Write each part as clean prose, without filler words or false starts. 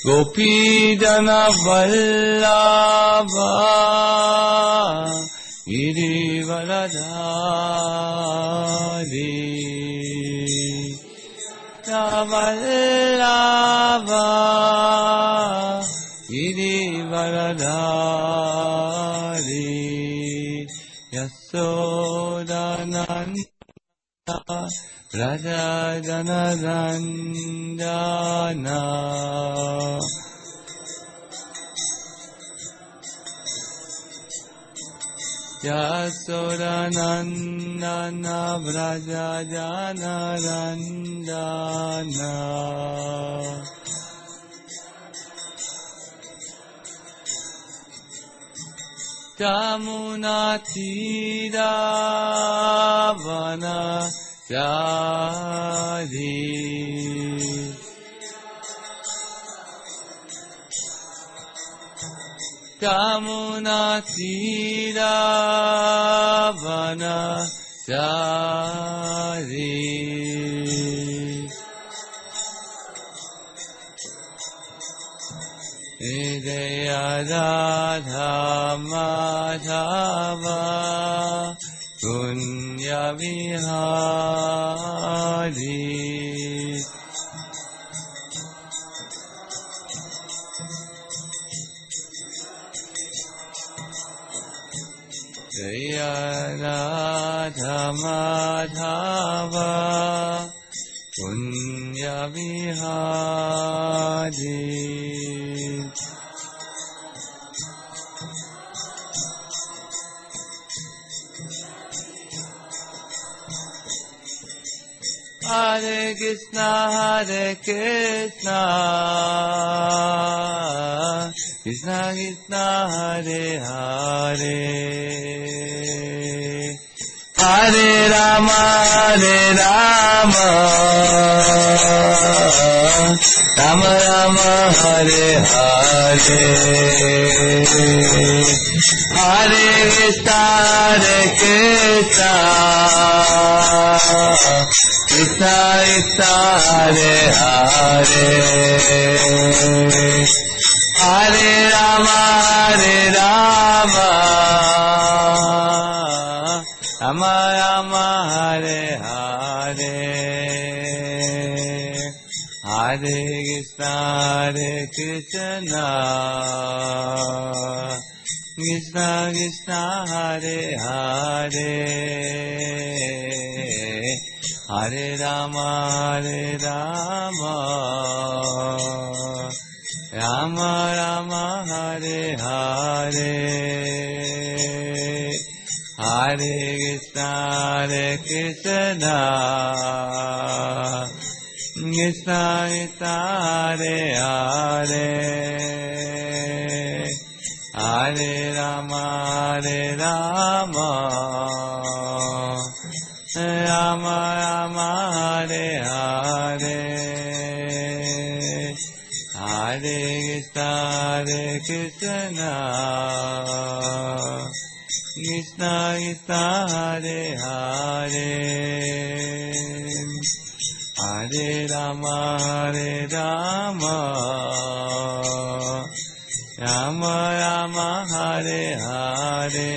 Gopijana Vallabha Girivaradhari Vallabha Girivaradhari Yasodananda Raja Janarandana Yasodanandana Raja Janarandana Yamunatira Vana Chari Yamunatira Vana Chari Jaya Radha Madhava Kunya Vihari Jaya Radha Madhava Kunya Vihari Hare Krishna, Krishna Krishna, Hare Hare, Hare Rama, Rama Rama, Hare Hare, Hare Krishna, Krishna Krishna, Hare Hare, Hare Rama, Rama Rama, Hare Hare, Hare Krishna, Krishna Krishna, Hare Hare, Hare Rama, Rama Rama, Hare Hare, Hare Krishna, Krishna Krishna, Hare Hare, Hare Rama, Rama Rama, Hare Hare, Hare Krishna, Krishna Krishna, Hare Hare, Hare Rama, Rama Rama, Hare Hare,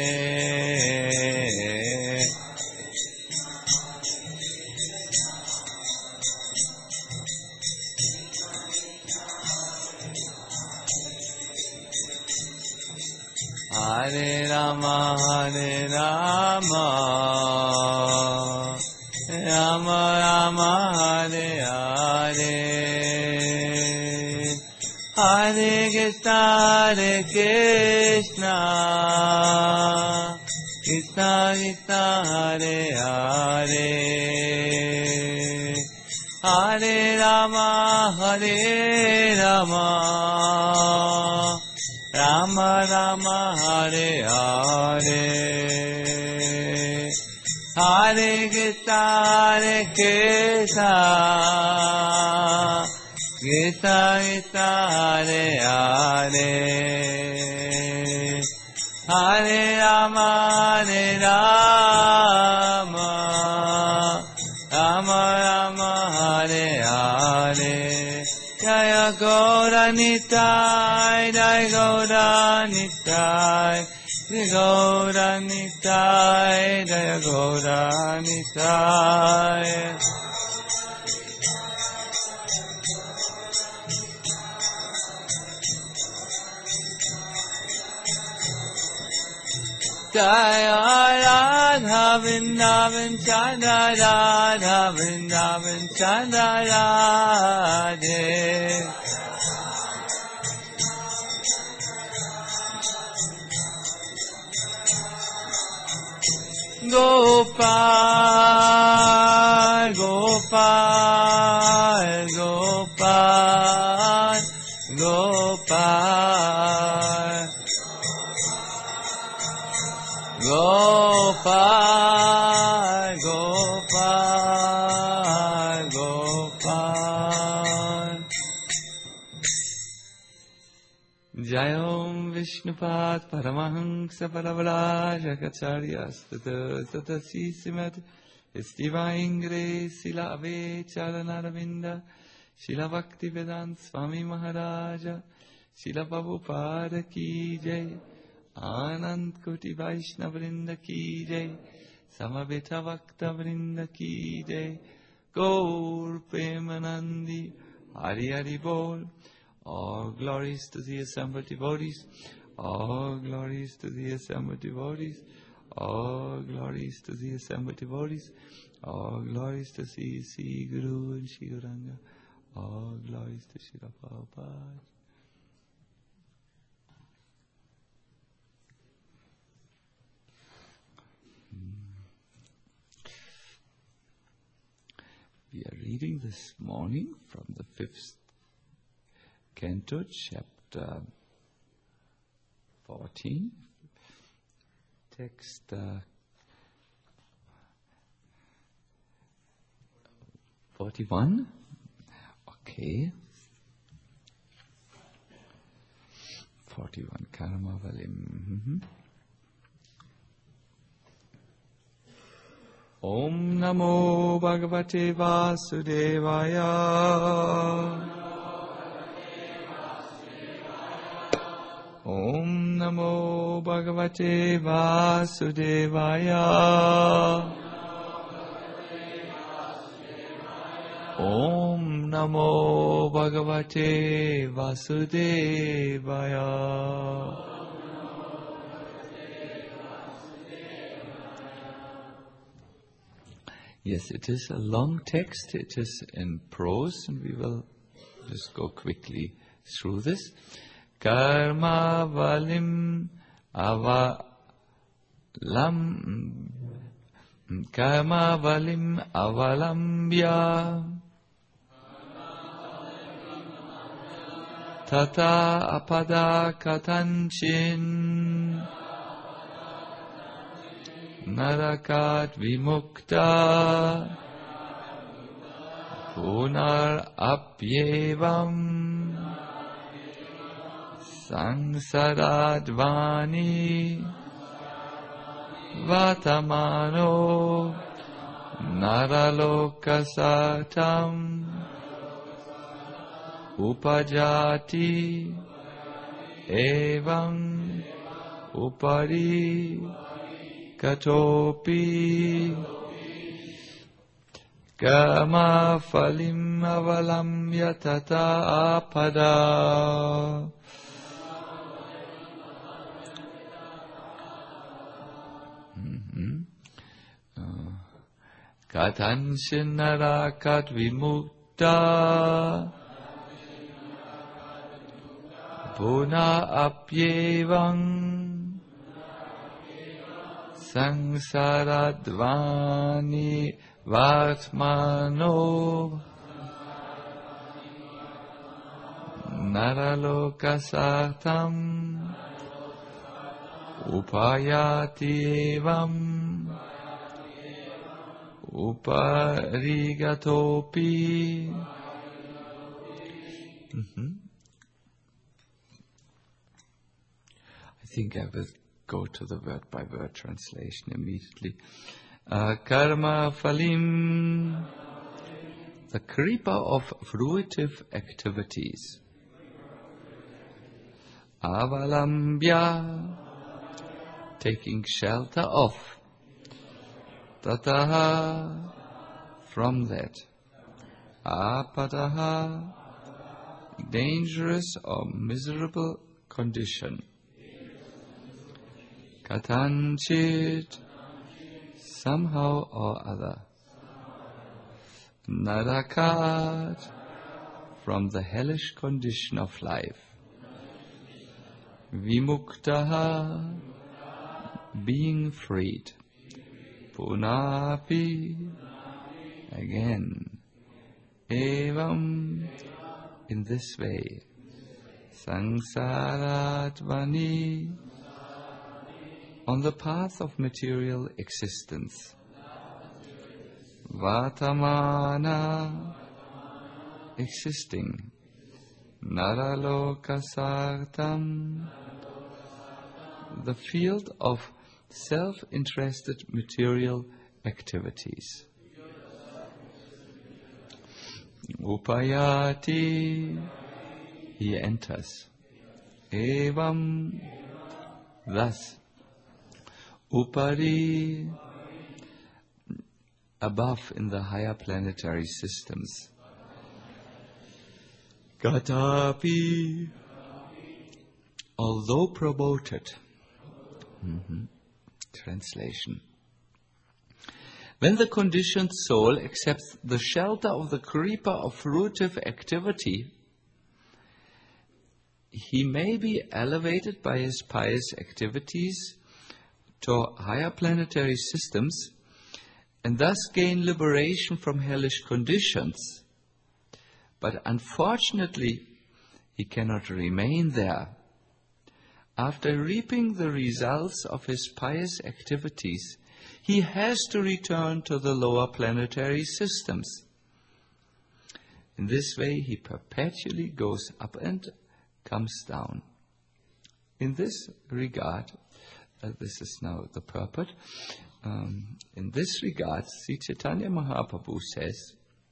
Hare Rama, Rama Rama, Hare Hare, Hare Krishna, Krishna Krishna, Hare Hare, Hare Rama, Rama Rama, Hare Hare, Hare Krishna, Krishna Krishna, Hare Hare, Hare Rama, Rama Rama, Hare Hare, Jaya Gaur Gaura Nitai, Jai Gaura Nitai, Jai Gaura Nitai, Jai Gaura Nitai. Jaya Radha Vrindavan Chanda Radha Vrindavan Chanda Radhe Gopal, Gopal, Gopal, Gopal, Gopal, Gopal, Gopal. Jayom Vishnupad Paramahansa Paravarajakacharya Tatasi Simat Estiva Ingre Sila Ave Charanaravinda Shila Bhakti Vedant Swami Maharaja Shila Prabhupada Ki Jai Anand Koti Vaishnava Vrinda Ki Jai Samaveta Bhakta Vrinda Ki Jai Gaur Premanandi Hari Hari Bol. All glories to the assembled devotees. All glories to the assembled devotees. All glories to the assembled devotees. All glories to C. Guru and Shri Gauranga. All glories to Srila Prabhupada. We are reading this morning from the 5th Canto, chapter 14, text 41. Okay. 41, Karma Valim. Om Namo Bhagavate Vasudevaya. Om Namo Bhagavate Vasudevaya. Om Namo Bhagavate Vasudevaya. Yes, it is a long text. It is in prose, and we will just go quickly through this. Karma valim avalambya tata apada katanchin narakat vimukta punar apyevam Sangsaradvani Vatamano Naralokasatam Upajati Evam Upari Katopi Kama Falim Avalam Yatata Apada. Katanshin narakat vimukta puna apyevang sangsaradvani vatmano naralokasatam upayati evam uparigatopi. I think I will go to the word-by-word translation immediately. Karma Falim, the creeper of fruitive activities. avalambya, taking shelter of, tataha, from that, apadaha, dangerous or miserable condition, katanchit, somehow or other, narakat, from the hellish condition of life, vimuktaha, being freed, punapi, again, evam, in this way, samsaratvani, on the path of material existence, vatamana, existing, naralokasartam, the field of self-interested material activities. Upayati, he enters. Evam, thus. Upari, above in the higher planetary systems. Gatapi, although promoted. Translation. When the conditioned soul accepts the shelter of the creeper of fruitive activity, he may be elevated by his pious activities to higher planetary systems and thus gain liberation from hellish conditions. But unfortunately, he cannot remain there. After reaping the results of his pious activities, he has to return to the lower planetary systems. In this way, he perpetually goes up and comes down. In this regard, this is now the purport, in this regard, Sri Chaitanya Mahaprabhu says,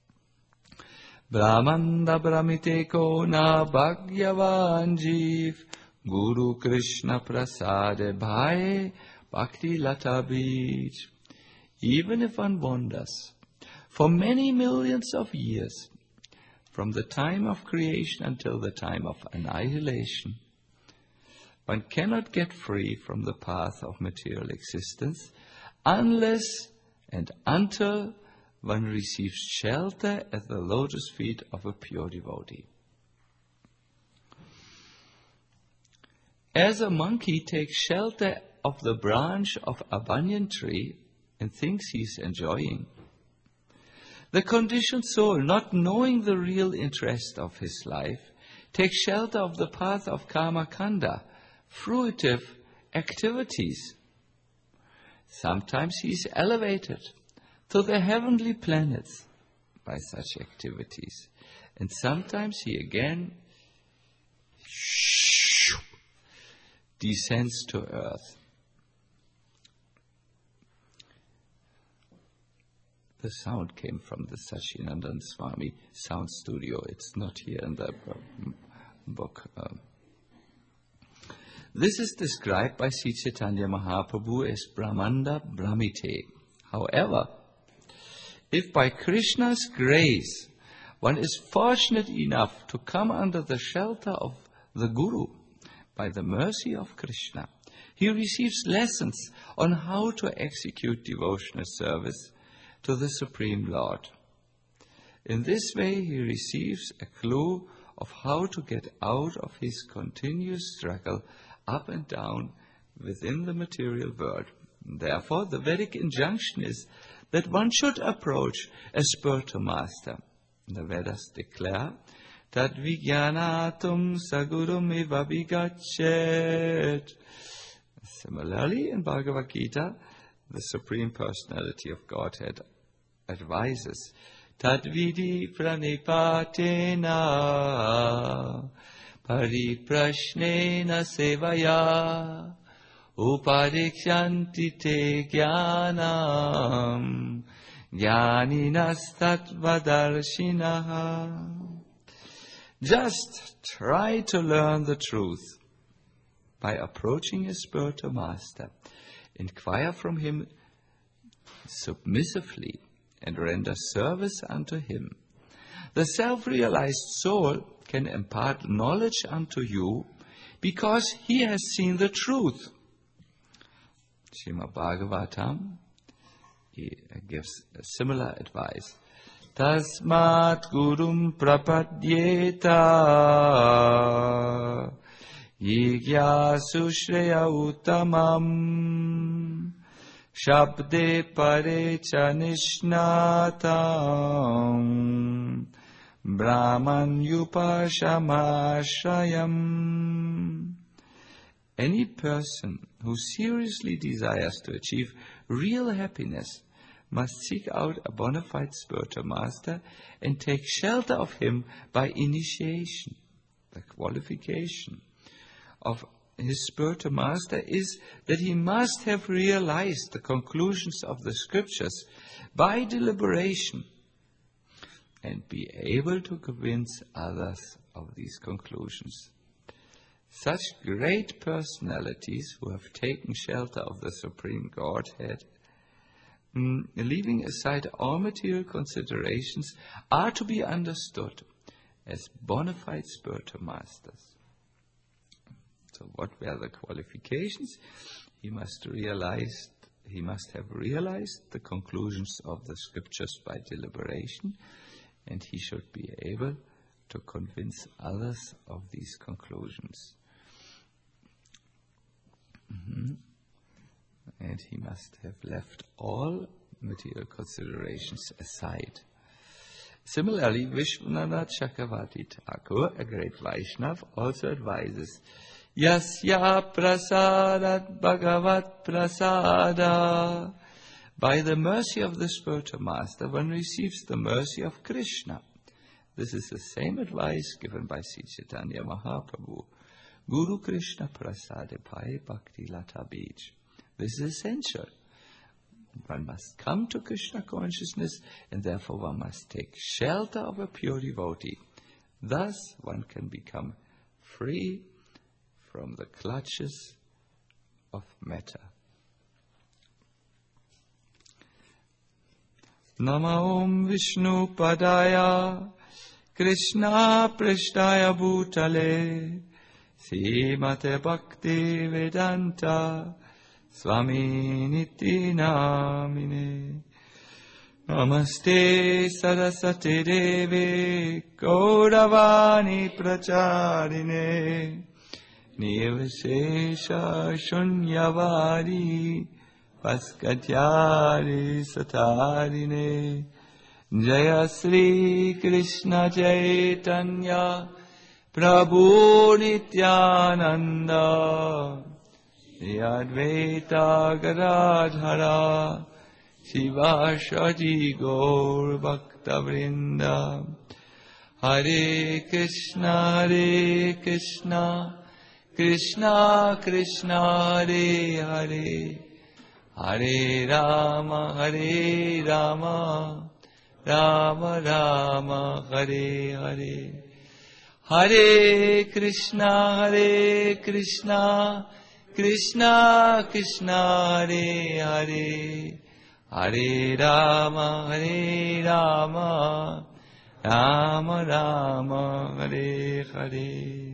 Brahmanda Brahmite ko na bhagyavan jeev Guru Krishna Prasade Bhai Bhakti Lata Bij. Even if one wanders for many millions of years, from the time of creation until the time of annihilation, one cannot get free from the path of material existence unless and until one receives shelter at the lotus feet of a pure devotee. As a monkey takes shelter of the branch of a banyan tree and thinks he is enjoying, the conditioned soul, not knowing the real interest of his life, takes shelter of the path of karma kanda, fruitive activities. Sometimes he is elevated to the heavenly planets by such activities, and sometimes he again descends to earth. The sound came from the Sachinandan Swami sound studio. It's not here in the book. This is described by Sri Chaitanya Mahaprabhu as Brahmanda Brahmite. However, if by Krishna's grace one is fortunate enough to come under the shelter of the Guru, by the mercy of Krishna, he receives lessons on how to execute devotional service to the Supreme Lord. In this way, he receives a clue of how to get out of his continuous struggle up and down within the material world. Therefore, the Vedic injunction is that one should approach a spiritual master. The Vedas declare Tad vijnanatum sagurum ivabhigachet. Similarly, in Bhagavad Gita, the Supreme Personality of Godhead advises Tad vidi pranipatena pariprashnena sevaya upadikshanti te jnanam jnaninastatvadarshinaha. Just try to learn the truth by approaching a spiritual master, inquire from him submissively, and render service unto him. The self-realized soul can impart knowledge unto you because he has seen the truth. Srimad Bhagavatam gives a similar advice. Tasmat gurum prapadyeta yigyasu shreya uttamam shabde pare cha nishnatam brahman yupashamashayam. Any person who seriously desires to achieve real happiness must seek out a bona fide spiritual master and take shelter of him by initiation. The qualification of his spiritual master is that he must have realized the conclusions of the scriptures by deliberation and be able to convince others of these conclusions. Such great personalities who have taken shelter of the Supreme Godhead, leaving aside all material considerations, are to be understood as bona fide spiritual masters. So what were the qualifications? He must have realized the conclusions of the scriptures by deliberation, and he should be able to convince others of these conclusions. And he must have left all material considerations aside. Similarly, Vishwanath Chakravarti Thakur, a great Vaishnav, also advises, Yasya prasadat bhagavat prasada. By the mercy of the spiritual master, one receives the mercy of Krishna. This is the same advice given by Sri Chaitanya Mahaprabhu. Guru Krishna prasade pai bhakti lata bij. This is essential. One must come to Krishna consciousness, and therefore one must take shelter of a pure devotee. Thus one can become free from the clutches of matter. Nama Om Vishnu Padaya Krishna Prishtaya Bhutale Srimate Bhakti Vedanta Swami Niti Namine. Namaste Saraswati Devi Gauravani Pracharine Nirvishesha Shunyavadi Vaskatyari Satarine. Jaya Sri Krishna Chaitanya Prabhu Nityananda Shri Advaita Gadadhara Shivasadi Gaur Bhakta Vrinda. Hare Krishna Krishna Krishna Hare Hare Hare Rama Rama Rama Hare Hare. Hare Krishna Krishna Krishna Hare Hare Hare Rama Rama Rama Hare Hare.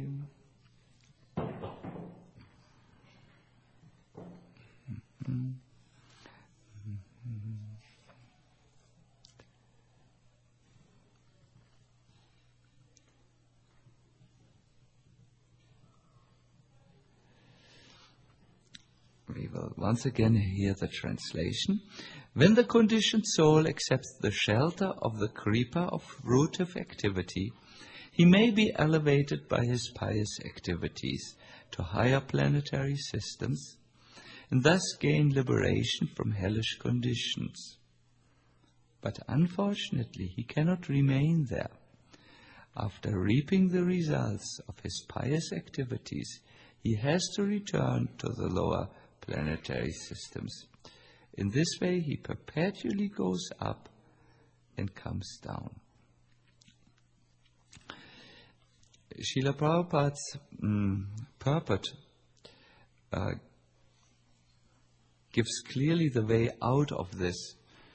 We will once again hear the translation. When the conditioned soul accepts the shelter of the creeper of fruitive activity, he may be elevated by his pious activities to higher planetary systems and thus gain liberation from hellish conditions. But unfortunately, he cannot remain there. After reaping the results of his pious activities, he has to return to the lower planetary systems. In this way, he perpetually goes up and comes down. Srila Prabhupada's purport gives clearly the way out of this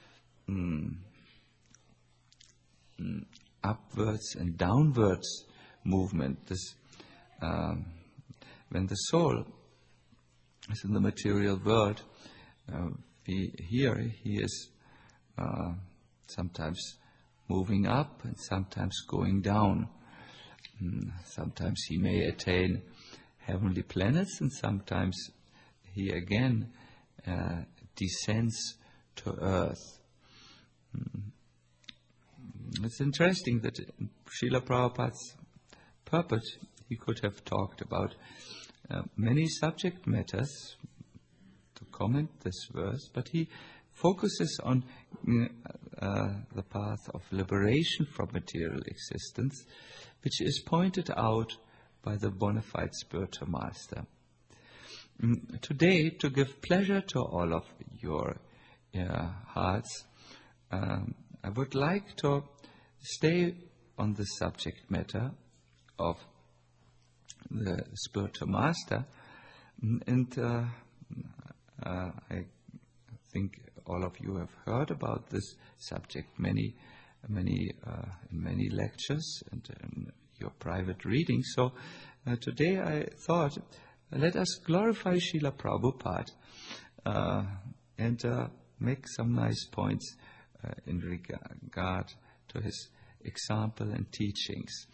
upwards and downwards movement. This when the soul is in the material world, he is sometimes moving up and sometimes going down. Sometimes he may attain heavenly planets, and sometimes he again descends to earth. It's interesting that in Srila Prabhupada's purport, he could have talked about many subject matters to comment this verse, but he focuses on the path of liberation from material existence, which is pointed out by the bona fide spiritual master. Today, to give pleasure to all of your hearts, I would like to stay on the subject matter of the spiritual master, and I think all of you have heard about this subject in many lectures and in your private readings. So today I thought, let us glorify Srila Prabhupada and make some nice points in regard to his example and teachings.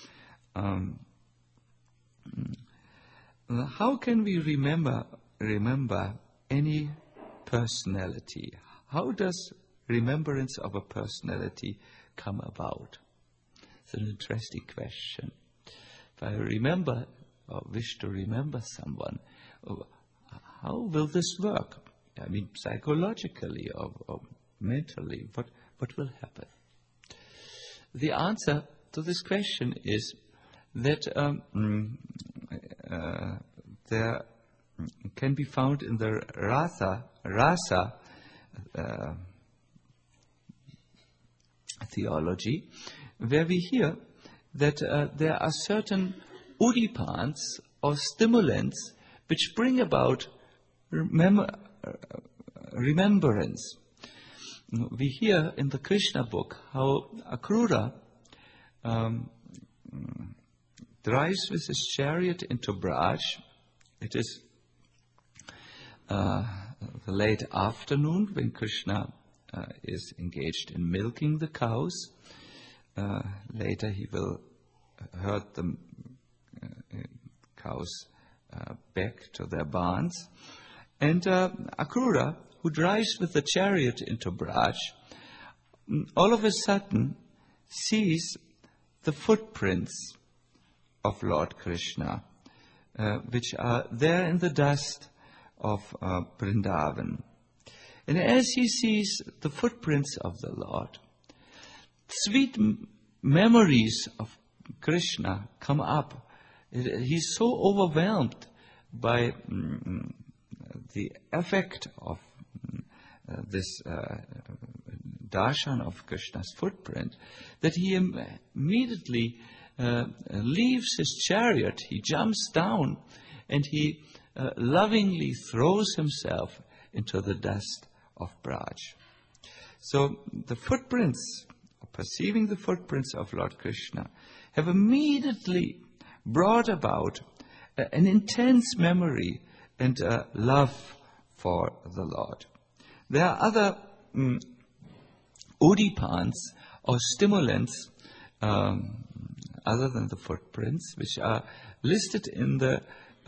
How can we remember any personality? How does remembrance of a personality come about? It's an interesting question. If I remember or wish to remember someone, how will this work? I mean, psychologically or mentally, what will happen? The answer to this question is that there can be found in the rasa theology, where we hear that there are certain udipans or stimulants which bring about remembrance. We hear in the Krishna book how Akrura drives with his chariot into Braj. It is the late afternoon when Krishna is engaged in milking the cows. Later he will herd the cows back to their barns. And Akrura, who drives with the chariot into Braj, all of a sudden sees the footprints of Lord Krishna, which are there in the dust of Vrindavan. And as he sees the footprints of the Lord, sweet memories of Krishna come up. He's so overwhelmed by the effect of this darshan of Krishna's footprint that he immediately leaves his chariot. He jumps down and he lovingly throws himself into the dust of Braj. So the footprints, perceiving the footprints of Lord Krishna, have immediately brought about an intense memory and love for the Lord. There are other udipans or stimulants other than the footprints, which are listed in the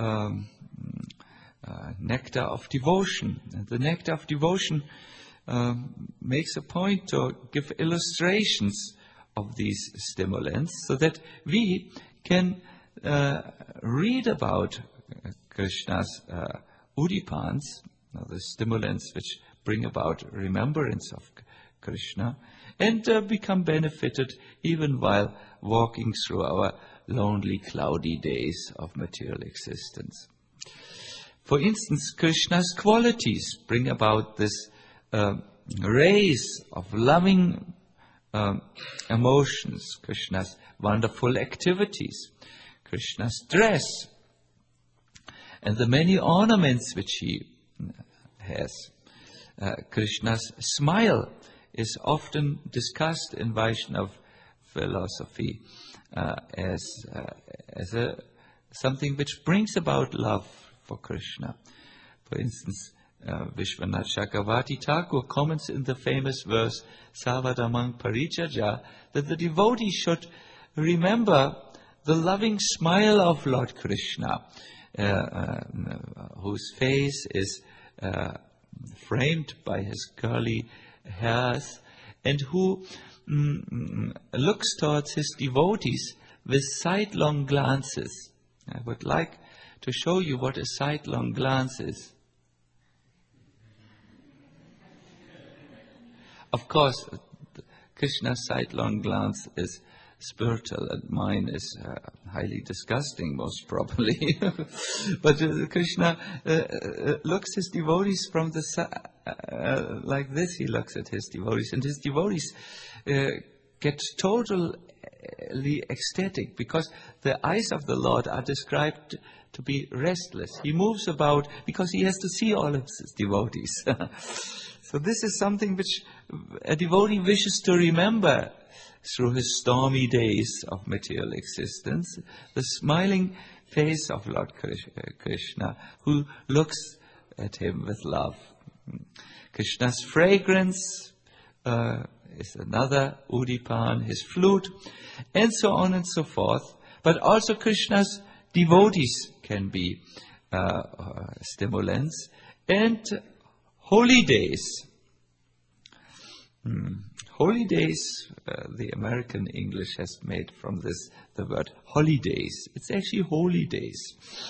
Nectar of Devotion. And the Nectar of Devotion makes a point to give illustrations of these stimulants so that we can read about Krishna's udipans, the stimulants which bring about remembrance of Krishna, and become benefited even while walking through our lonely, cloudy days of material existence. For instance, Krishna's qualities bring about this rays of loving emotions, Krishna's wonderful activities, Krishna's dress, and the many ornaments which he has. Krishna's smile is often discussed in Vaishnava philosophy as something which brings about love for Krishna. For instance, Vishwanath Chakravarti Thakur comments in the famous verse Savadamang Parichaja that the devotee should remember the loving smile of Lord Krishna, whose face is framed by his curly hairs, and who looks towards his devotees with sidelong glances. I would like to show you what a sidelong glance is. Of course, Krishna's sidelong glance is spiritual, and mine is highly disgusting, most probably. But Krishna looks his devotees from the side, like this. He looks at his devotees, and his devotees get totally ecstatic, because the eyes of the Lord are described to be restless. He moves about because he has to see all of his devotees. So this is something which a devotee wishes to remember through his stormy days of material existence, the smiling face of Lord Krishna, who looks at him with love. Krishna's fragrance is another, Udipan, his flute, and so on and so forth. But also Krishna's devotees can be stimulants. And holy days. Holy days, the American English has made from this the word holidays. It's actually holy days.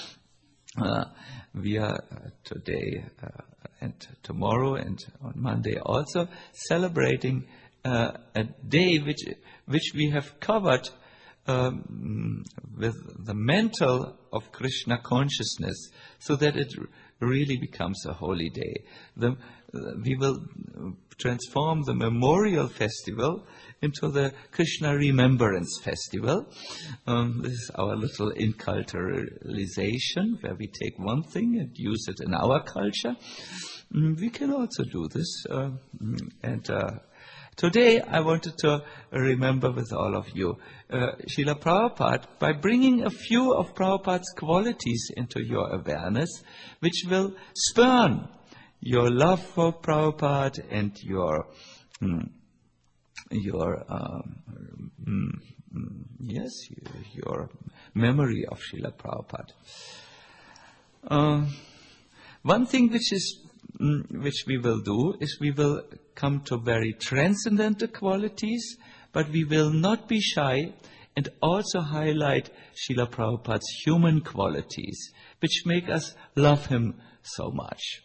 We are today and tomorrow and on Monday also celebrating a day which we have covered with the mantle of Krishna consciousness, so that it really becomes a holy day. We will transform the memorial festival into the Krishna Remembrance Festival. This is our little inculturalization, where we take one thing and use it in our culture. We can also do this. Today I wanted to remember with all of you Srila Prabhupada, by bringing a few of Prabhupada's qualities into your awareness, which will spurn your love for Prabhupada and your memory of Srila Prabhupada. One thing which we will do is we will come to very transcendental qualities, but we will not be shy and also highlight Srila Prabhupada's human qualities, which make us love him so much.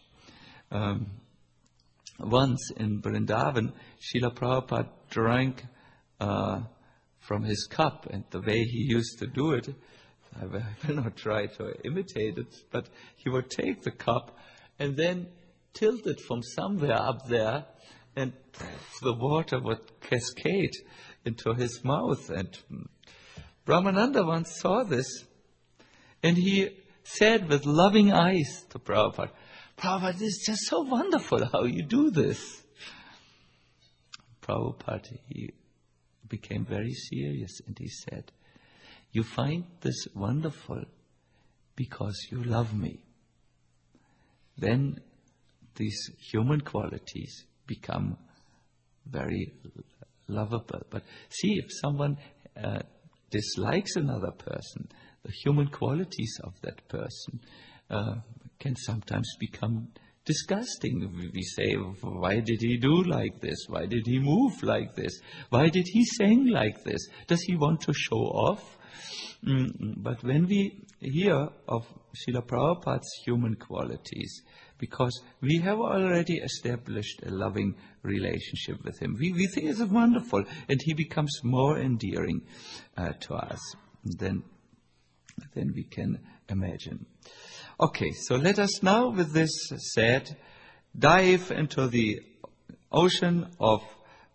Once in Vrindavan, Srila Prabhupada drank from his cup, and the way he used to do it, I will not try to imitate it, but he would take the cup and then tilt it from somewhere up there, and the water would cascade into his mouth. And Brahmananda once saw this, and he said with loving eyes to Prabhupada, "Prabhupada, this is just so wonderful how you do this." Prabhupada, he became very serious, and he said, "You find this wonderful because you love me. Then these human qualities become very lovable. But see, if someone dislikes another person, the human qualities of that person can sometimes become disgusting. We say, why did he do like this? Why did he move like this? Why did he sing like this? Does he want to show off?" But when we hear of Srila Prabhupada's human qualities, because we have already established a loving relationship with him, we think it's wonderful, and he becomes more endearing to us than we can imagine. Okay, so let us now, with this said, dive into the ocean of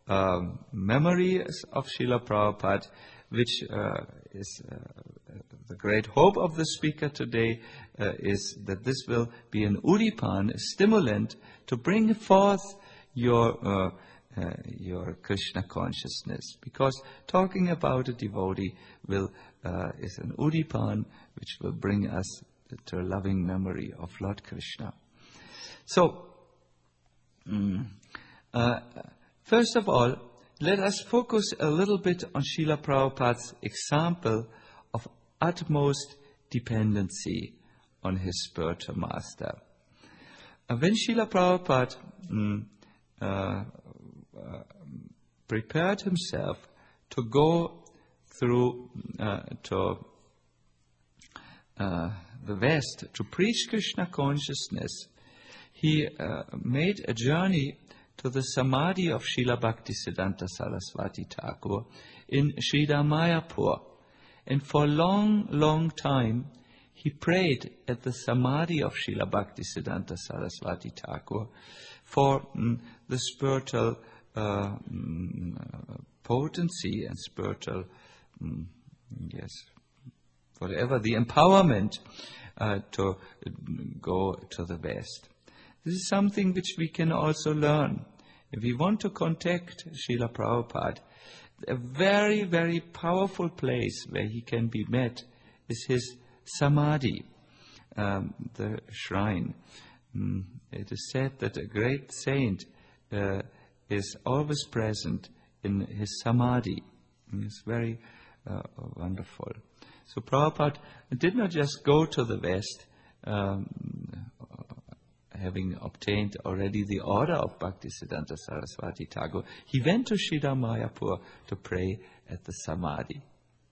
memories of Srila Prabhupada, which is the great hope of the speaker today is that this will be an udipan, a stimulant to bring forth your Krishna consciousness. Because talking about a devotee is an udipan which will bring us to a loving memory of Lord Krishna. So, first of all, let us focus a little bit on Srila Prabhupada's example of utmost dependency on his spiritual master. When Srila Prabhupada prepared himself to go through to the West to preach Krishna consciousness, he made a journey to the Samadhi of Srila Bhaktisiddhanta Saraswati Thakur in Sridhar Mayapur. And for a long, long time, he prayed at the Samadhi of Srila Bhaktisiddhanta Saraswati Thakur for the spiritual potency and spiritual, whatever, the empowerment to go to the West. This is something which we can also learn. If we want to contact Srila Prabhupada, a very, very powerful place where he can be met is his Samadhi, the shrine. It is said that a great saint is always present in his Samadhi. It's very wonderful. So Prabhupada did not just go to the West, having obtained already the order of Bhaktisiddhanta Saraswati Thakur. He went to Sridhar Mayapur to pray at the Samadhi.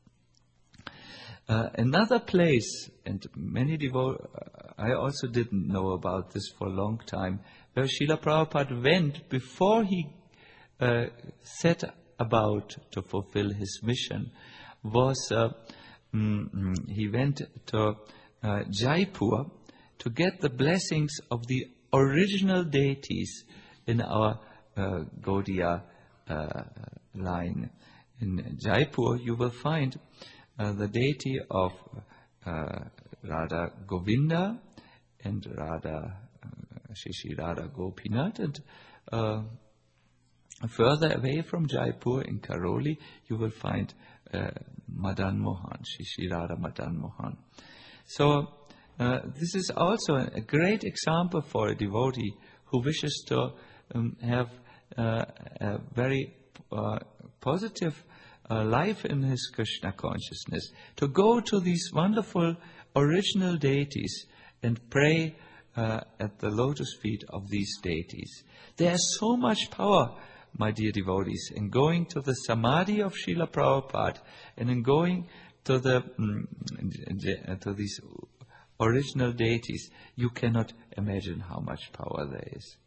Another place, and many I also didn't know about this for a long time, where Srila Prabhupada went before he set about to fulfill his mission, was he went to Jaipur to get the blessings of the original deities in our Gaudiya line. In Jaipur you will find the deity of Radha Govinda and Shri Radha Gopinath, and further away from Jaipur in Karoli you will find Madan Mohan, Shri Radha Madan Mohan. So this is also a great example for a devotee who wishes to have a very positive life in his Krishna consciousness, to go to these wonderful original deities and pray at the lotus feet of these deities. There is so much power, my dear devotees, in going to the Samadhi of Srila Prabhupada and in going to to these original deities. You cannot imagine how much power there is.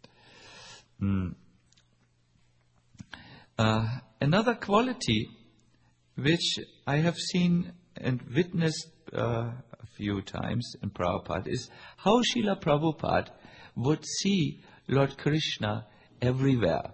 Another quality which I have seen and witnessed a few times in Prabhupada is how Srila Prabhupada would see Lord Krishna everywhere.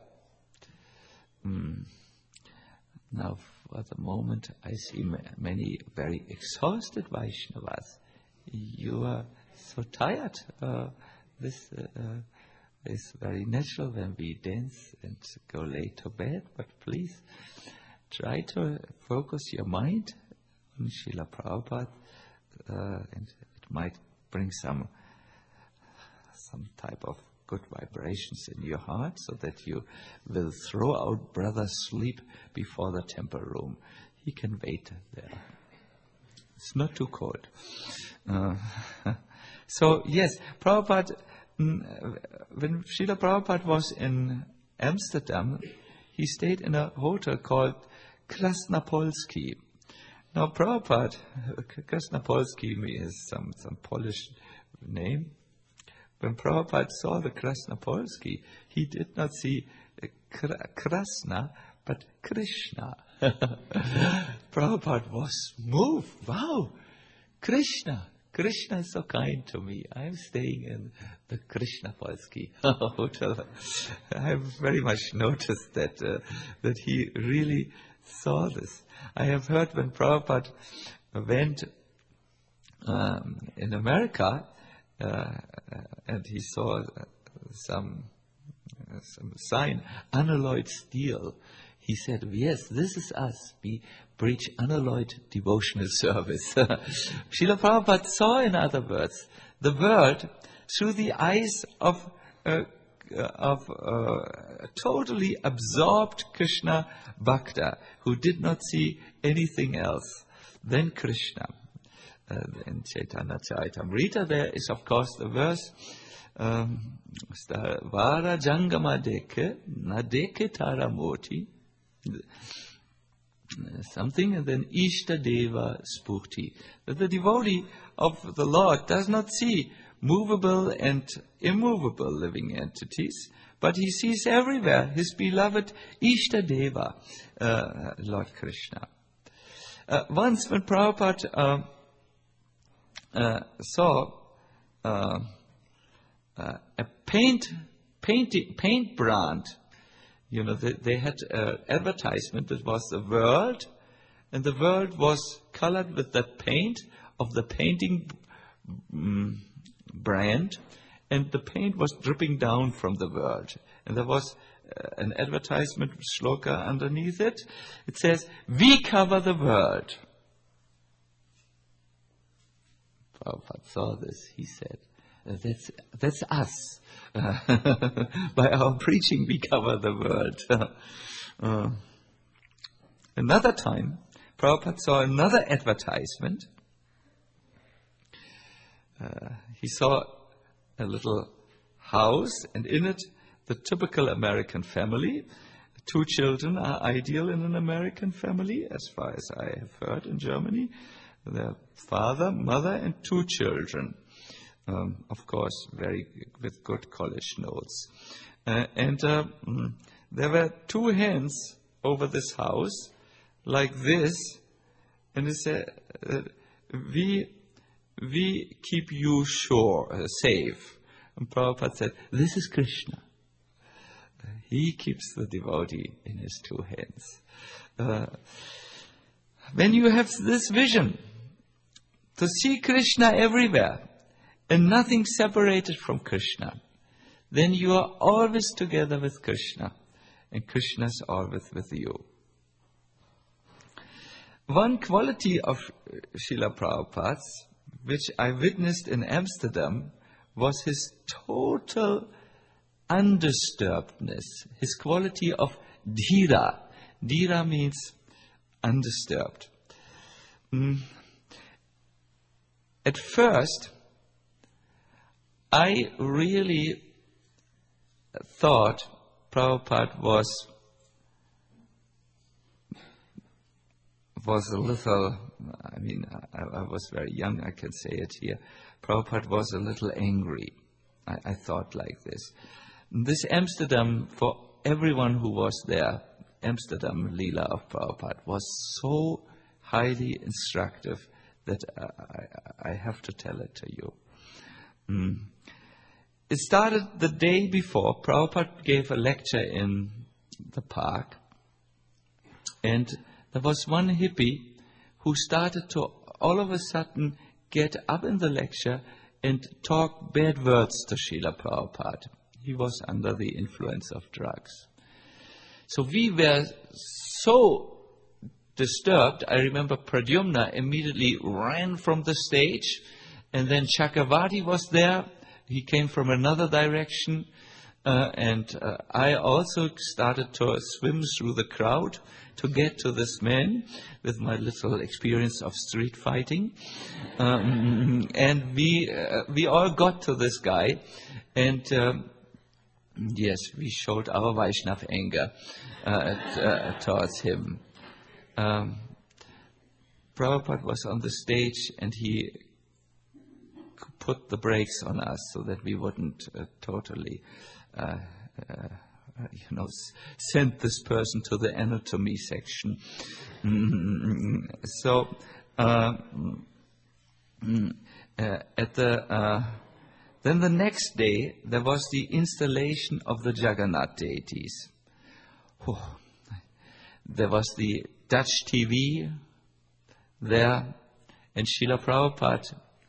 Now, for the moment, I see many very exhausted Vaishnavas. You are so tired. This is very natural when we dance and go late to bed, but please try to focus your mind on Srila Prabhupada, and it might bring some type of good vibrations in your heart, so that you will throw out brother's sleep before the temple room. He can wait there. It's not too cold. So yes, Prabhupada, when Srila Prabhupada was in Amsterdam, he stayed in a hotel called Krasnopolski. Now Prabhupada, Krasnopolski is some Polish name. When Prabhupada saw the Krasnopolski, he did not see Krasna, but Krishna. Prabhupada was moved. Wow, Krishna is so kind to me. I am staying in the Krasnopolski hotel. I have very much noticed that he really saw this. I have heard when Prabhupada went in America, and he saw some sign, unalloyed steel. He said, yes, this is us. We preach unalloyed devotional service. Srila Prabhupada saw, in other words, the world through the eyes of totally absorbed Krishna Bhakta, who did not see anything else than Krishna. In Chaitanya Charitamrita there is, of course, the verse, Vara Jangama Deke, Na Deke Taramoti, something, and then Ishta Deva Spurti. That the devotee of the Lord does not see movable and immovable living entities, but he sees everywhere his beloved Ishta Deva, Lord Krishna. Once when Prabhupada saw a paint brand, they had an advertisement that was the world, and the world was colored with the paint of the painting brand, and the paint was dripping down from the world. And there was an advertisement shloka underneath it. It says, "We cover the world." Prabhupada saw this. He said, that's us. By our preaching, we cover the world. Another time, Prabhupada saw another advertisement. He saw a little house, and in it, the typical American family. 2 children are ideal in an American family, as far as I have heard in Germany. Their father, mother, and 2 children. Of course, with good college notes. And there were 2 hens over this house, like this, and it said, we keep you safe. And Prabhupada said, this is Krishna. He keeps the devotee in his 2 hands. When you have this vision, to see Krishna everywhere, and nothing separated from Krishna, then you are always together with Krishna, and Krishna is always with you. One quality of Srila Prabhupada's, which I witnessed in Amsterdam, was his total undisturbedness, his quality of dhira. Dhira means undisturbed. At first, I really thought Prabhupada was a little, I was very young, I can say it here. Prabhupada was a little angry. I thought like this. This Amsterdam, for everyone who was there, Amsterdam Leela of Prabhupada was so highly instructive that I have to tell it to you. It started the day before. Prabhupada gave a lecture in the park, and there was one hippie who started to all of a sudden get up in the lecture and talk bad words to Srila Prabhupada. He was under the influence of drugs. So we were so disturbed. I remember Pradyumna immediately ran from the stage, and then Chakravarti was there. He came from another direction, and I also started to swim through the crowd to get to this man with my little experience of street fighting. And we all got to this guy, and yes, we showed our Vaishnav anger towards him. Prabhupada was on the stage, and he put the brakes on us so that we wouldn't totally, send this person to the anatomy section. So, then the next day, there was the installation of the Jagannath deities. There was the Dutch TV there, and Srila Prabhupada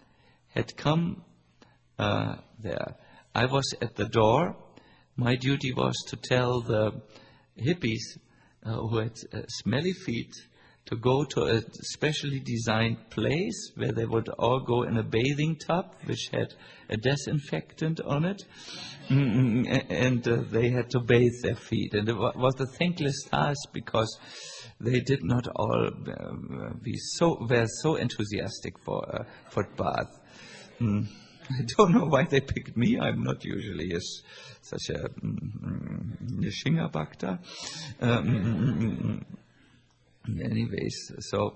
had come there. I was at the door. My duty was to tell the hippies who had smelly feet to go to a specially designed place where they would all go in a bathing tub which had a disinfectant on it, and they had to bathe their feet. And it was a thankless task because they did not all were so enthusiastic for a foot bath. I don't know why they picked me. I'm not usually such a Nishinga Bhakta. Anyways, so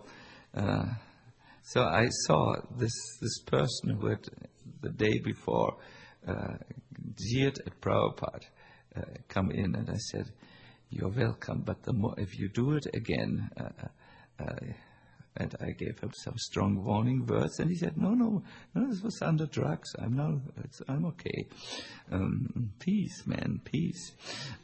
I saw this person who had the day before jeered at Prabhupada come in, and I said, "You're welcome, but if you do it again," and I gave him some strong warning words, and he said, "No, this was under drugs. I'm okay. Peace, man, peace."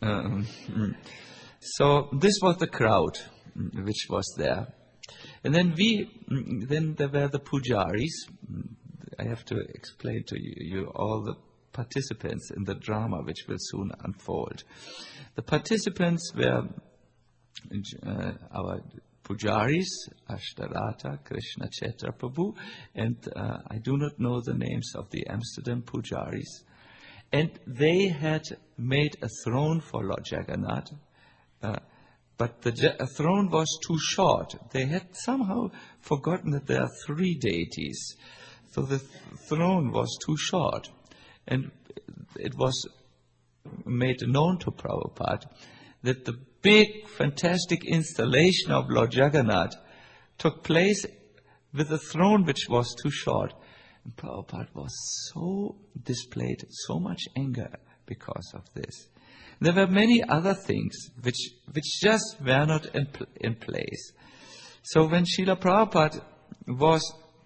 So this was the crowd which was there. And then there were the pujaris. I have to explain to you all the participants in the drama which will soon unfold. The participants were our pujaris, Ashtarata, Krishna Chaitra Prabhu, and I do not know the names of the Amsterdam pujaris. And they had made a throne for Lord Jagannath, but the throne was too short. They had somehow forgotten that there are 3 deities. So the throne was too short. And it was made known to Prabhupada that the big, fantastic installation of Lord Jagannath took place with a throne which was too short. And Prabhupada was displayed so much anger because of this. There were many other things which just were not in place. So when Srila Prabhupada was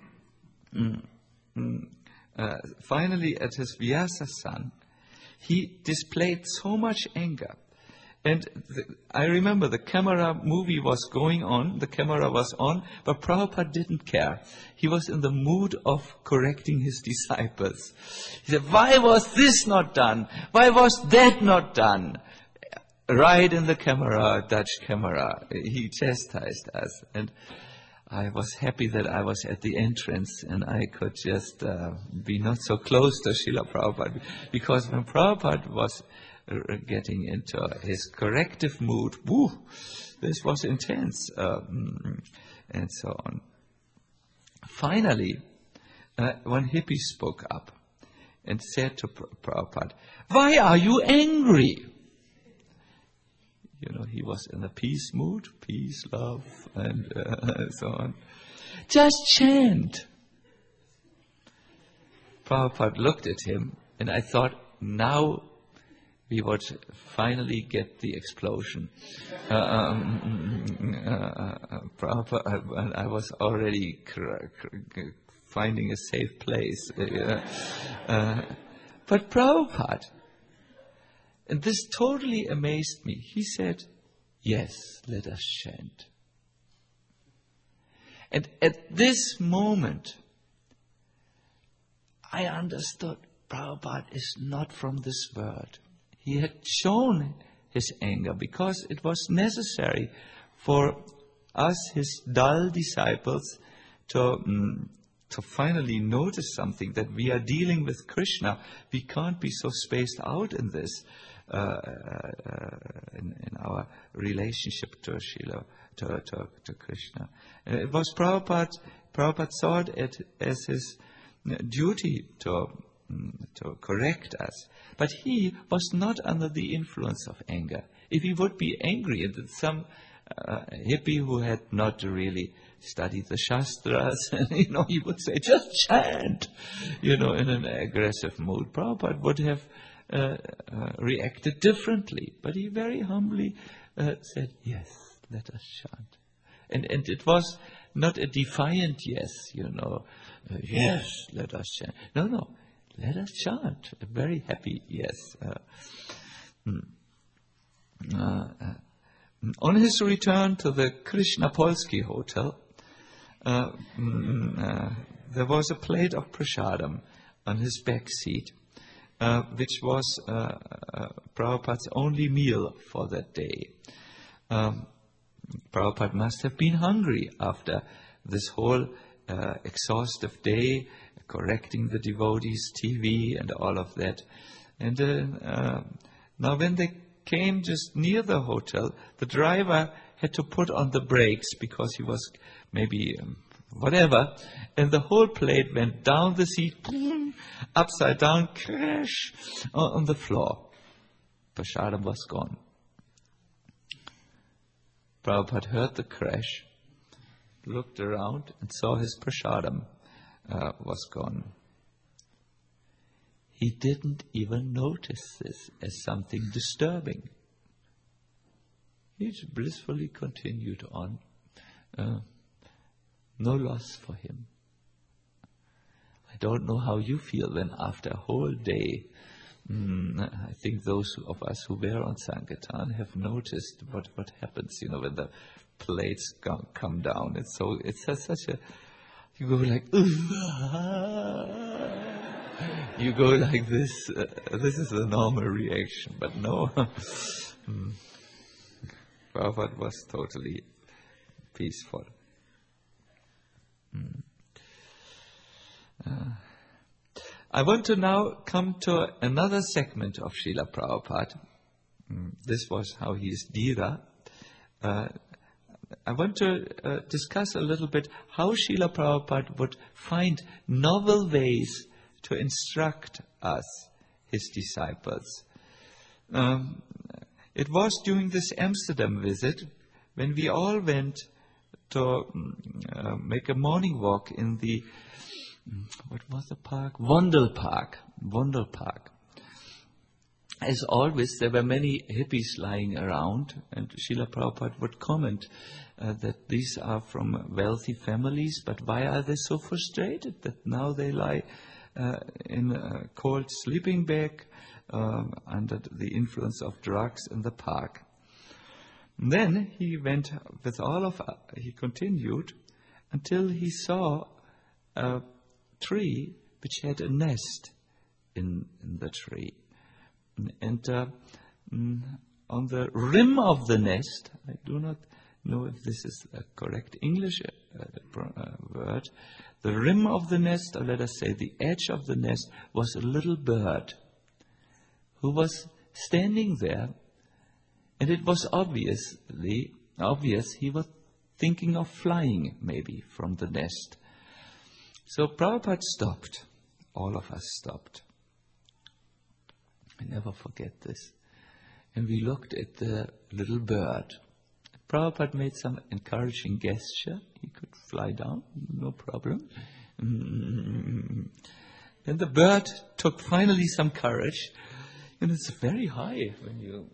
finally at his Vyasa-san, he displayed so much anger. And I remember the movie was going on, the camera was on, but Prabhupada didn't care. He was in the mood of correcting his disciples. He said, "Why was this not done? Why was that not done?" Right in the camera, Dutch camera. He chastised us. And I was happy that I was at the entrance and I could just be not so close to Srila Prabhupada. Because when Prabhupada was getting into his corrective mood, this was intense, and so on. Finally, one hippie spoke up and said to Prabhupada, "Why are you angry?" You know, he was in a peace mood, peace, love, and so on. "Just chant." Prabhupada looked at him, and I thought, now we would finally get the explosion. Prabhupada, I was already finding a safe place. But Prabhupada, and this totally amazed me, he said, "Yes, let us chant." And at this moment, I understood Prabhupada is not from this world. He had shown his anger because it was necessary for us, his dull disciples, to finally notice something, that we are dealing with Krishna. We can't be so spaced out in this, in our relationship to Krishna. It was Prabhupada saw it as his duty to correct us. But he was not under the influence of anger. If he would be angry at some hippie who had not really studied the Shastras, he would say, "Just chant," in an aggressive mood. Prabhupada would have reacted differently. But he very humbly said, "Yes, let us chant." And it was not a defiant yes, "Yes, let us chant." No. Let us chant. A very happy yes. On his return to the Krishnapolsky Hotel, there was a plate of prasadam on his back seat, which was Prabhupada's only meal for that day. Prabhupada must have been hungry after this whole exhaustive day, correcting the devotees' TV and all of that. And now when they came just near the hotel, the driver had to put on the brakes because he was maybe whatever, and the whole plate went down the seat, upside down, crash on the floor. Prasadam was gone. Prabhupada heard the crash, looked around and saw his prasadam was gone. He didn't even notice this as something disturbing. He just blissfully continued on. No loss for him. I don't know how you feel when after a whole day, I think those of us who were on Sankirtan have noticed what happens, when the plates come down. It's such a, you go like, you go like this. This is the normal reaction, but no. Prabhupada was totally peaceful. I want to now come to another segment of Srila Prabhupada. This was how he is Dhira. I want to discuss a little bit how Srila Prabhupada would find novel ways to instruct us, his disciples. It was during this Amsterdam visit when we all went to make a morning walk in the, what was the park? Vondelpark. As always, there were many hippies lying around, and Srila Prabhupada would comment that these are from wealthy families, but why are they so frustrated that now they lie in a cold sleeping bag under the influence of drugs in the park? And then he went with he continued until he saw a tree which had a nest in the tree. And on the rim of the nest, I do not know if this is a correct English word, the rim of the nest, or let us say the edge of the nest, was a little bird who was standing there, and it was obvious he was thinking of flying maybe from the nest. So Prabhupada stopped. All of us stopped. I never forget this. And we looked at the little bird. Prabhupada made some encouraging gesture. He could fly down, no problem. Then the bird took finally some courage. And it's very high when you...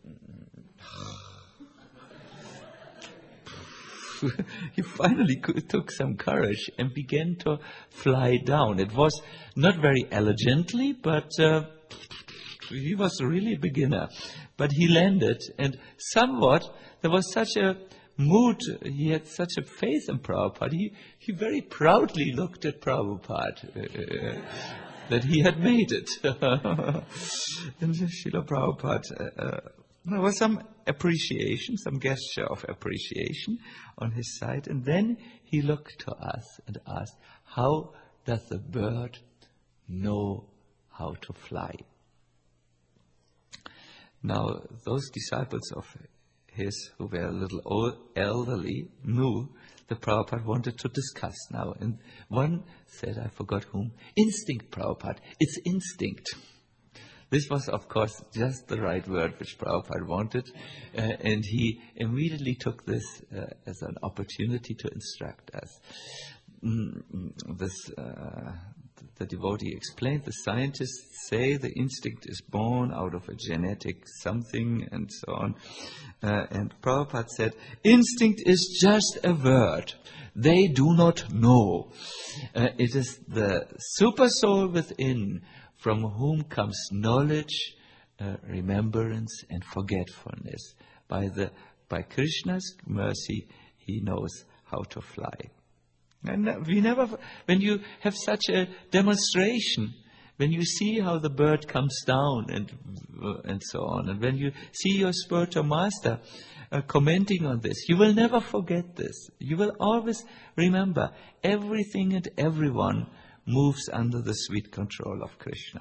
He finally took some courage and began to fly down. It was not very elegantly, but he was really a beginner. But he landed, and somewhat there was such a mood, he had such a faith in Prabhupada. He very proudly looked at Prabhupada that he had made it. And Srila Prabhupada, there was some appreciation, some gesture of appreciation on his side. And then he looked to us and asked, how does the bird know how to fly? Now, those disciples of his who were a little elderly knew that Prabhupada wanted to discuss now. And one said, I forgot whom, instinct, Prabhupada. It's instinct. This was, of course, just the right word which Prabhupada wanted, and he immediately took this as an opportunity to instruct us. The devotee explained, the scientists say the instinct is born out of a genetic something and so on. And Prabhupada said, instinct is just a word. They do not know. It is the super soul within from whom comes knowledge, remembrance, and forgetfulness. By Krishna's mercy, he knows how to fly. And we never, when you have such a demonstration, when you see how the bird comes down and so on, and when you see your spiritual master commenting on this, you will never forget this. You will always remember everything and everyone moves under the sweet control of Krishna.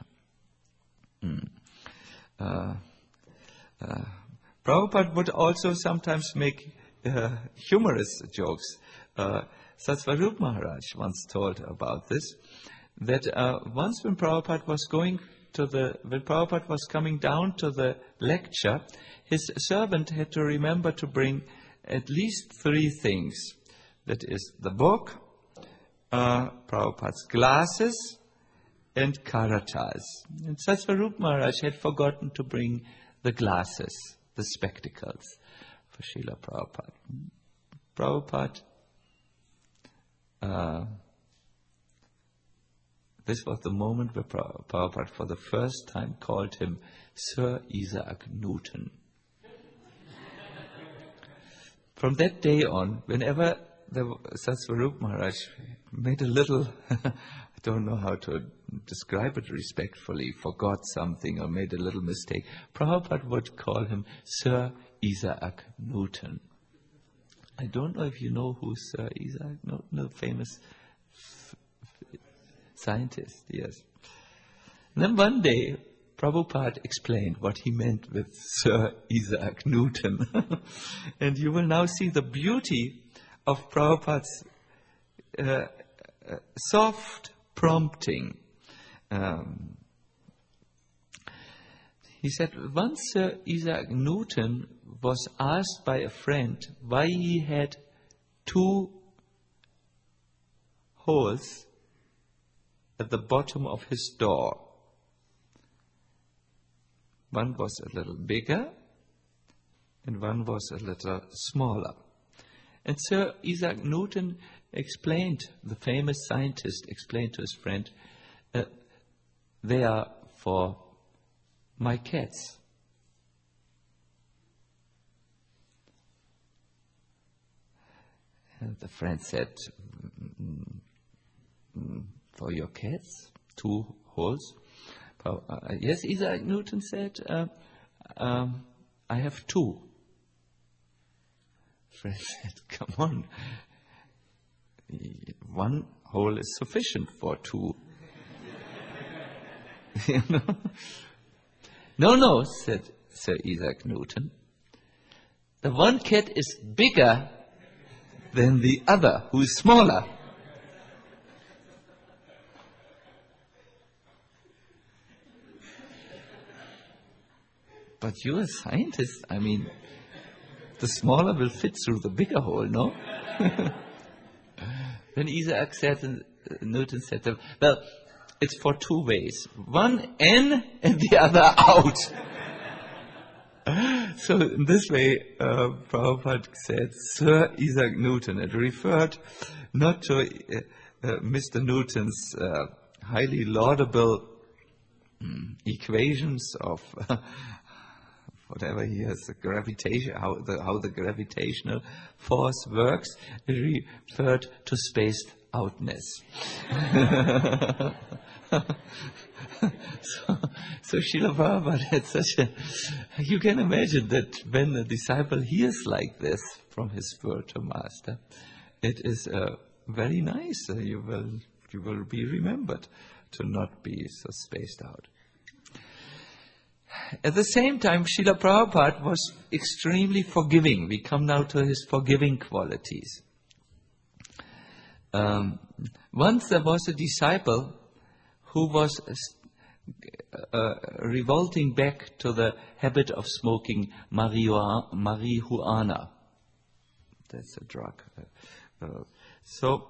Prabhupada would also sometimes make humorous jokes. Satsvarup Maharaj once told about this, that once when Prabhupada was coming down to the lecture, his servant had to remember to bring at least 3 things. That is the book, Prabhupada's glasses, and karatas. And Satsvarup Maharaj had forgotten to bring the glasses, the spectacles, for Srila Prabhupada. Prabhupada, this was the moment where Prabhupada for the first time called him Sir Isaac Newton. From that day on, whenever Satsvarup Maharaj made a little, I don't know how to describe it respectfully, forgot something or made a little mistake, Prabhupada would call him Sir Isaac Newton. I don't know if you know who Sir Isaac Newton, the famous scientist, yes. And then one day, Prabhupada explained what he meant with Sir Isaac Newton. And you will now see the beauty of Prabhupada's soft prompting. He said, once Sir Isaac Newton was asked by a friend why he had 2 holes at the bottom of his door. One was a little bigger and one was a little smaller. And Sir Isaac Newton explained, the famous scientist explained to his friend, they are for my cats. And the friend said, for your cats? 2 holes? Yes, Isaac Newton said, I have 2. Friend said, come on. 1 hole is sufficient for 2. You know? No, said Sir Isaac Newton. The one cat is bigger than the other, who is smaller. But you're a scientist. I mean, the smaller will fit through the bigger hole, no? Then Isaac said, Newton said, well, it's for 2 ways. One in and the other out. So in this way, Prabhupada said, Sir Isaac Newton. It referred not to Mr. Newton's highly laudable equations of whatever he has, the gravitation, how the gravitational force works. It referred to spaced outness. So Srila Prabhupada had such a... You can imagine that when a disciple hears like this from his spiritual master, it is very nice. You will be remembered to not be so spaced out. At the same time, Srila Prabhupada was extremely forgiving. We come now to his forgiving qualities. Once there was a disciple who was revolting back to the habit of smoking marijuana. That's a drug. So,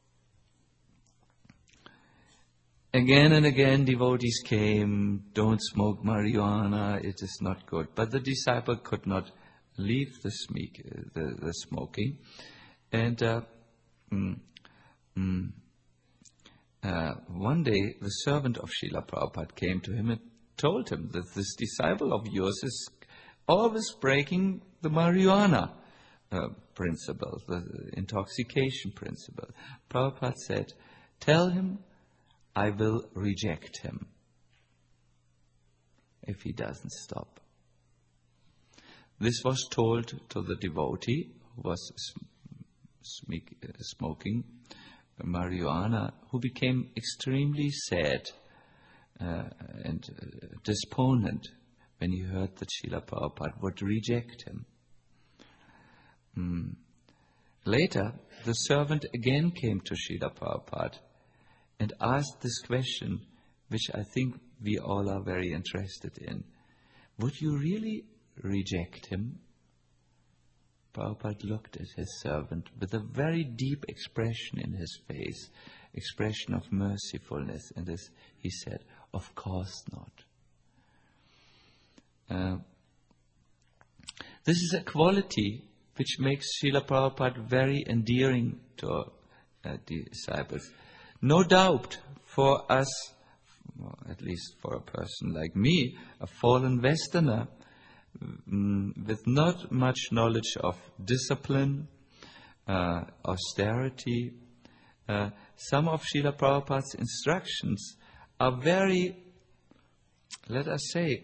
again and again devotees came, don't smoke marijuana, it is not good. But the disciple could not leave the smoking. And one day the servant of Srila Prabhupada came to him and told him that this disciple of yours is always breaking the marijuana principle, the intoxication principle. Prabhupada said, tell him I will reject him if he doesn't stop. This was told to the devotee who was smoking marijuana, who became extremely sad and despondent when he heard that Srila Prabhupada would reject him. Later, the servant again came to Srila Prabhupada and asked this question, which I think we all are very interested in. Would you really reject him? Prabhupada looked at his servant with a very deep expression in his face, expression of mercifulness, and he said, of course not. This is a quality which makes Srila Prabhupada very endearing to disciples. No doubt for us, at least for a person like me, a fallen Westerner, with not much knowledge of discipline, austerity, some of Srila Prabhupada's instructions are very, let us say,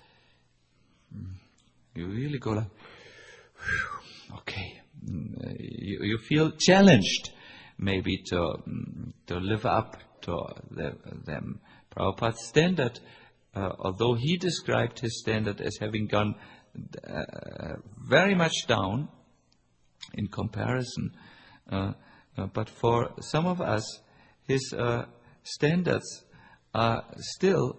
you really go like, okay, you feel challenged maybe to live up to them. Prabhupada's standard, although he described his standard as having gone very much down in comparison, but for some of us, his standards are still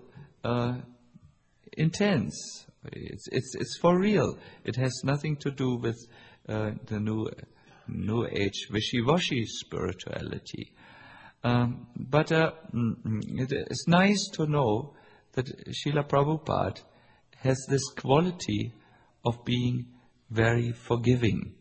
intense. It's for real. It has nothing to do with the new age wishy-washy spirituality. But it's nice to know that Srila Prabhupada has this quality of being very forgiving.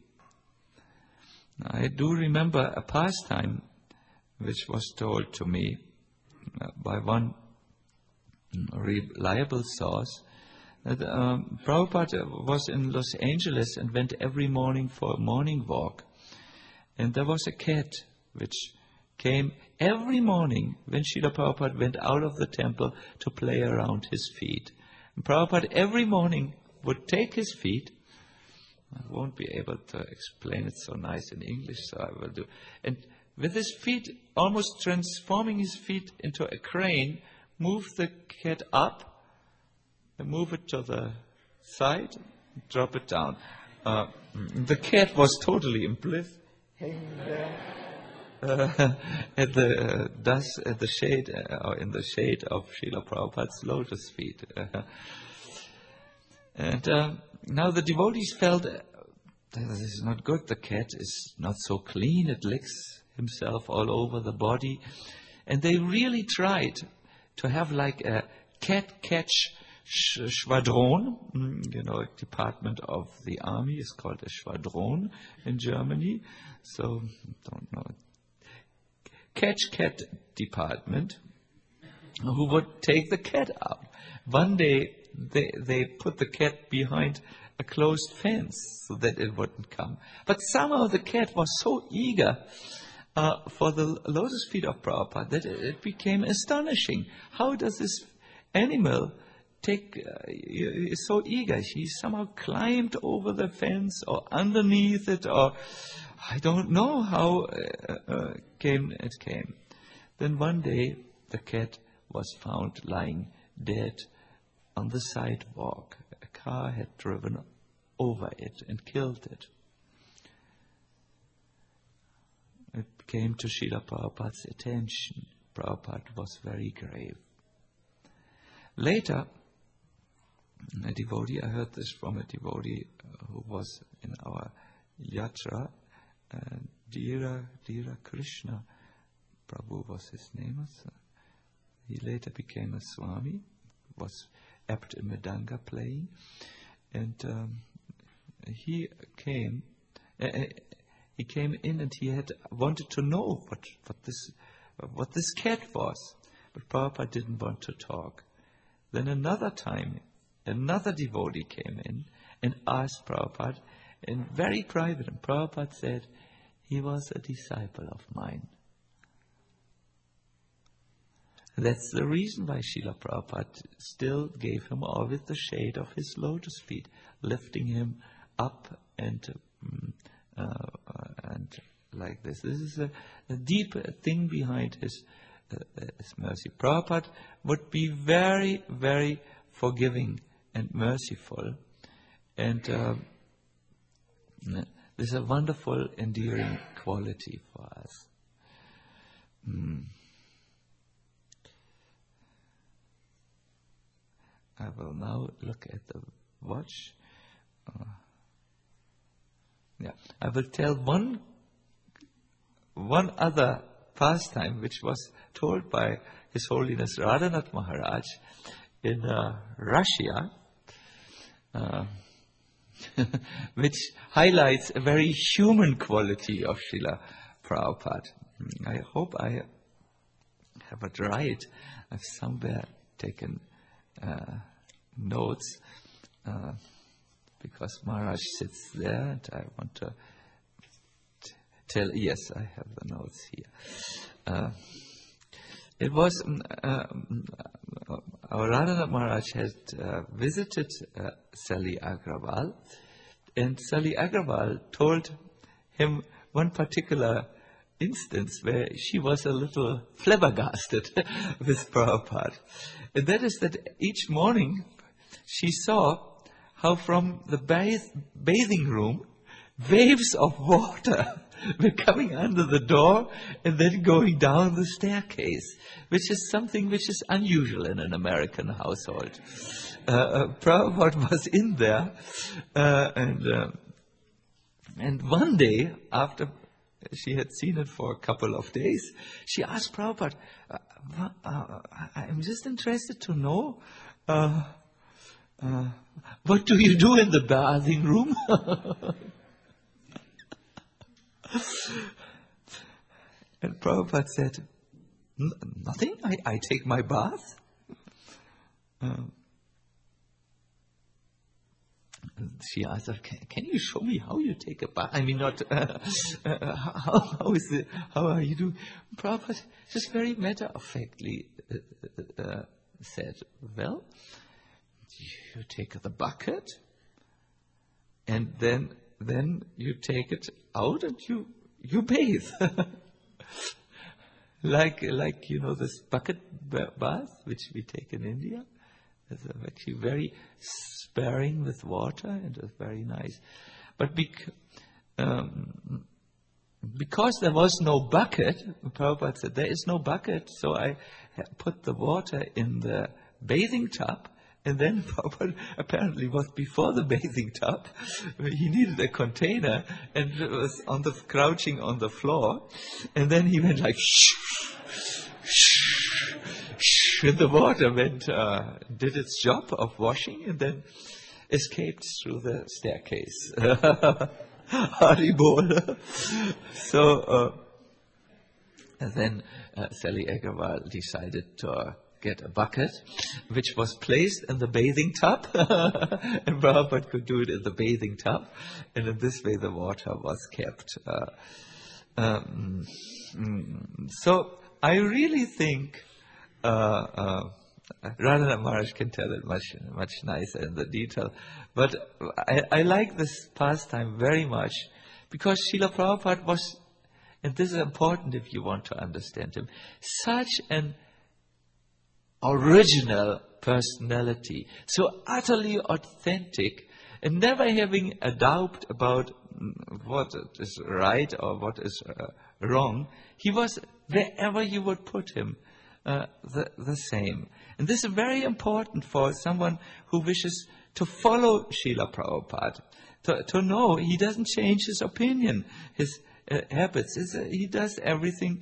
I do remember a pastime which was told to me by one reliable source, that Prabhupada was in Los Angeles and went every morning for a morning walk. And there was a cat which came every morning when Srila Prabhupada went out of the temple to play around his feet. And Prabhupada every morning would take his feet. I won't be able to explain it so nice in English, so I will do. And with his feet, almost transforming his feet into a crane, move the cat up, and move it to the side, drop it down. The cat was totally in bliss, hanging there in the shade of Srila Prabhupada's lotus feet. And now the devotees felt that this is not good. The cat is not so clean. It licks himself all over the body. And they really tried to have like a cat catch Schwadron, department of the army is called a Schwadron in Germany. So, don't know. Catch cat department who would take the cat out. One day they put the cat behind a closed fence so that it wouldn't come. But somehow the cat was so eager for the lotus feet of Prabhupada that it became astonishing. How does this animal is so eager? She somehow climbed over the fence or underneath it, or I don't know how it came. Then one day the cat was found lying dead on the sidewalk. A car had driven over it and killed it. It came to Srila Prabhupada's attention. Prabhupada was very grave. Later, a devotee, I heard this from a devotee who was in our yatra, Dhira Krishna Prabhu was his name. He later became a Swami, was apt in Mridanga playing, and he came in and he had wanted to know what this cat was, but Prabhupada didn't want to talk. Then another time, another devotee came in and asked Prabhupada, and very private. And Prabhupada said, he was a disciple of mine. That's the reason why Srila Prabhupada still gave him always the shade of his lotus feet, lifting him up and like this. This is a deep thing behind his mercy. Prabhupada would be very, very forgiving and merciful, and this is a wonderful, endearing quality for us. I will now look at the watch. I will tell one other pastime which was told by His Holiness Radhanath Maharaj in Russia, which highlights a very human quality of Srila Prabhupada. I hope I have it right. I've somewhere taken notes because Maharaj sits there, and I want to tell. Yes, I have the notes here. It was our Radhanath Maharaj had visited Sally Agrawal, and Sally Agrawal told him one particular instance where she was a little flabbergasted with Prabhupada. And that is that each morning she saw how from the bathing room waves of water were coming under the door and then going down the staircase, which is something which is unusual in an American household. Prabhupada was in there, and one day, after she had seen it for a couple of days, she asked Prabhupada, I'm just interested to know, what do you do in the bathing room? And Prabhupada said, nothing, I take my bath. She asked her, can you show me how you take a bath? I mean, not, how are you doing? Prabhupada just very matter-of-factly said, well, you take the bucket, and then you take it out and you bathe. like this bucket bath which we take in India. It's actually very sparing with water, and it's very nice. But because there was no bucket, Prabhupada said, there is no bucket, so I put the water in the bathing tub. And then Prabhupada apparently was before the bathing tub. He needed a container and was crouching on the floor. And then he went like, and the water did its job of washing and then escaped through the staircase. Haribol. So, and then Sally Agrawal decided to get a bucket, which was placed in the bathing tub, and Prabhupada could do it in the bathing tub, and in this way the water was kept. So I really think Radhanath Maharaj can tell it much nicer in the detail, but I like this pastime very much because Srila Prabhupada was, and this is important if you want to understand him, such an original personality, so utterly authentic, and never having a doubt about what is right or what is wrong. He was, wherever you would put him, the same. And this is very important for someone who wishes to follow Srila Prabhupada, to know he doesn't change his opinion, his habits. He does everything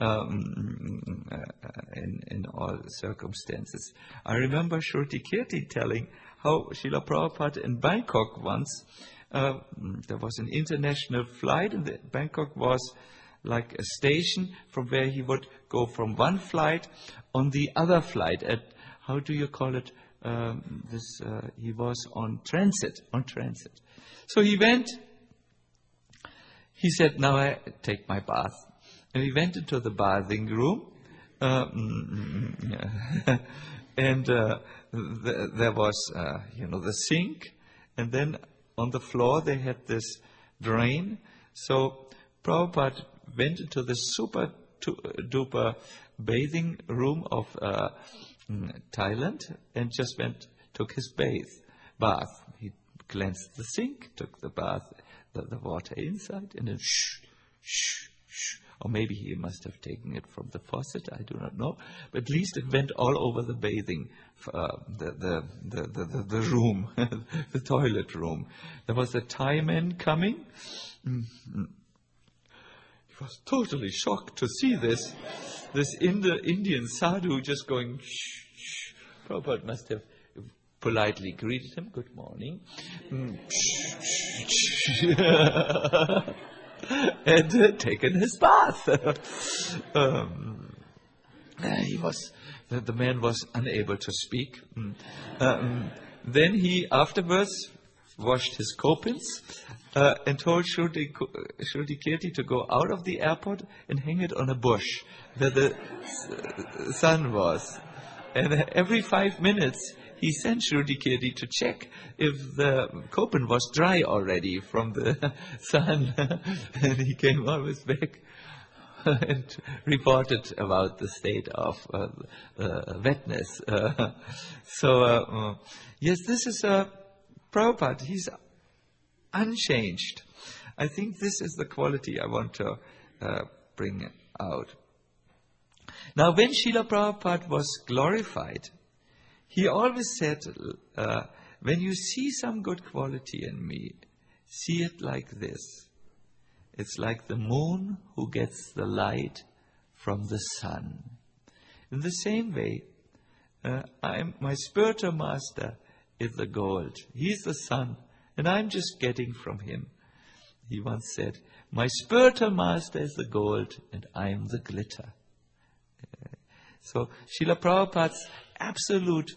in all circumstances. I remember Shruti Kirti telling how Srila Prabhupada in Bangkok once, there was an international flight, and Bangkok was like a station from where he would go from one flight on the other flight at, how do you call it, he was on transit. So he went. He said, "Now I take my bath," and he went into the bathing room, and there was, the sink, and then on the floor they had this drain. So Prabhupada went into the super duper bathing room of Thailand and just took his bath. He cleansed the sink, took the bath, the water inside, and then shh. Or maybe he must have taken it from the faucet, I do not know. But at least it went all over the bathing, the room, the toilet room. There was a Thai man coming. He was totally shocked to see this Indian sadhu just going shh. Prabhupada must have politely greeted him, "Good morning." And taken his bath. The man was unable to speak. Then he afterwards washed his kopins and told Shruti to go out of the airport and hang it on a bush where the sun was. And every 5 minutes he sent Shruti to check if the kopin was dry already from the sun. And he came always back and reported about the state of wetness. Yes, this is Prabhupada. He's unchanged. I think this is the quality I want to bring out. Now, when Srila Prabhupada was glorified, he always said, when you see some good quality in me, see it like this. It's like the moon who gets the light from the sun. In the same way, my spiritual master is the gold. He's the sun, and I'm just getting from him. He once said, my spiritual master is the gold, and I'm the glitter. So Srila Prabhupada's absolute,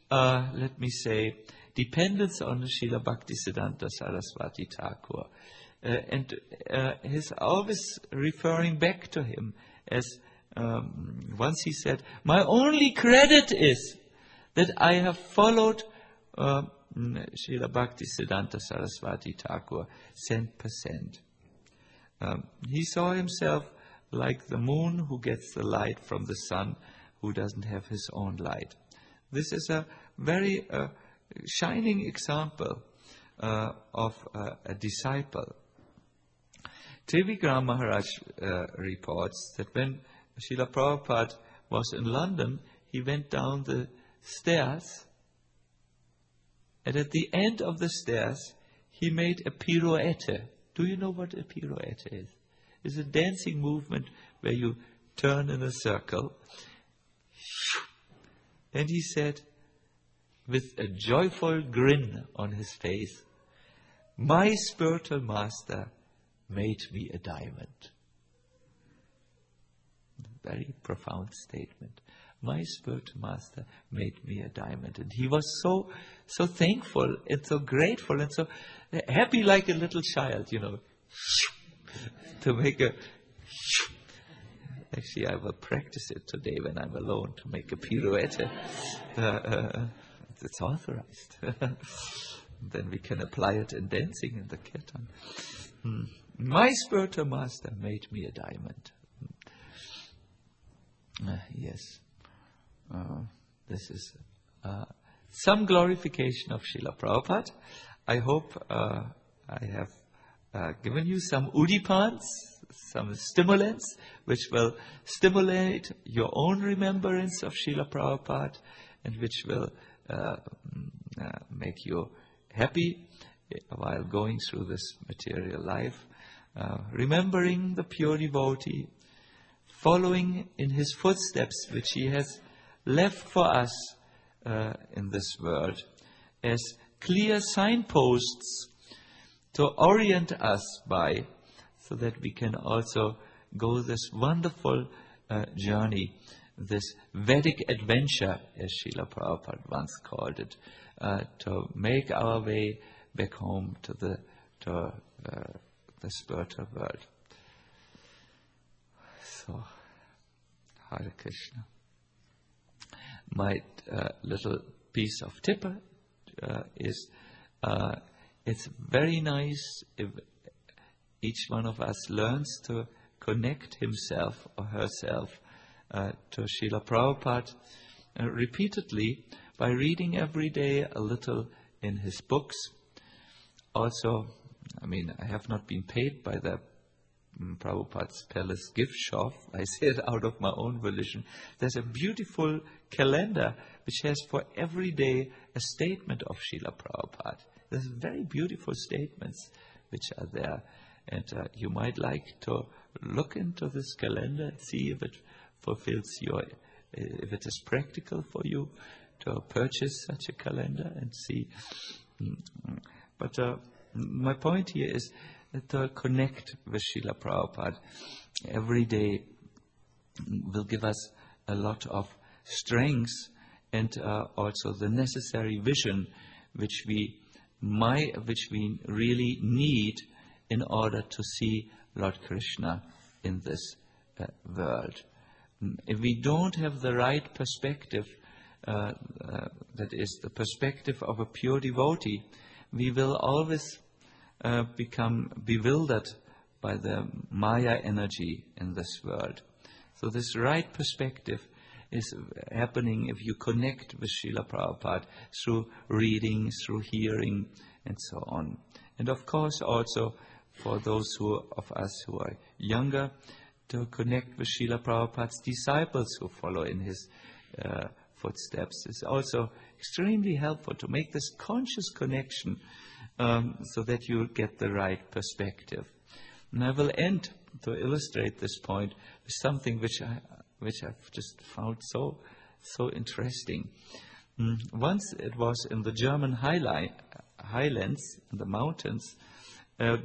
dependence on Srila Bhaktisiddhanta Saraswati Thakur. And he's always referring back to him as once he said, my only credit is that I have followed Srila Bhaktisiddhanta Saraswati Thakur 100%. He saw himself like the moon who gets the light from the sun, who doesn't have his own light. This is a very shining example of a disciple. Trivikram Maharaj reports that when Srila Prabhupada was in London, he went down the stairs, and at the end of the stairs, he made a pirouette. Do you know what a pirouette is? It's a dancing movement where you turn in a circle. And he said, with a joyful grin on his face, my spiritual master made me a diamond. Very profound statement. My spiritual master made me a diamond. And he was so thankful and so grateful and so happy, like a little child, to make a... Actually, I will practice it today when I'm alone to make a pirouette. It's authorized. Then we can apply it in dancing in the kirtan. My spiritual master made me a diamond. Yes. This is some glorification of Srila Prabhupada. I hope I have given you some udipans, some stimulants, which will stimulate your own remembrance of Srila Prabhupada and which will make you happy while going through this material life, remembering the pure devotee, following in his footsteps which he has left for us in this world as clear signposts to orient us by, so that we can also go this wonderful journey this Vedic adventure, as Srila Prabhupada once called it, to make our way back home to the spiritual world. So, Hare Krishna. My little piece of tip is it's very nice if each one of us learns to connect himself or herself to Srila Prabhupada repeatedly by reading every day a little in his books. Also, I have not been paid by the Prabhupada's Palace gift shop. I say it out of my own volition. There's a beautiful calendar which has for every day a statement of Srila Prabhupada. There's very beautiful statements which are there. And you might like to look into this calendar and see if it fulfills if it is practical for you to purchase such a calendar and see. But my point here is to connect with Srila Prabhupada every day will give us a lot of strength and also the necessary vision which we really need in order to see Lord Krishna in this world. If we don't have the right perspective, that is the perspective of a pure devotee, we will always become bewildered by the Maya energy in this world. So this right perspective is happening if you connect with Srila Prabhupada through reading, through hearing, and so on. And of course also for those of us who are younger, to connect with Srila Prabhupada's disciples who follow in his footsteps is also extremely helpful to make this conscious connection so that you get the right perspective. And I will end to illustrate this point with something which I've just found so interesting. Once it was in the German highlands, in the mountains, there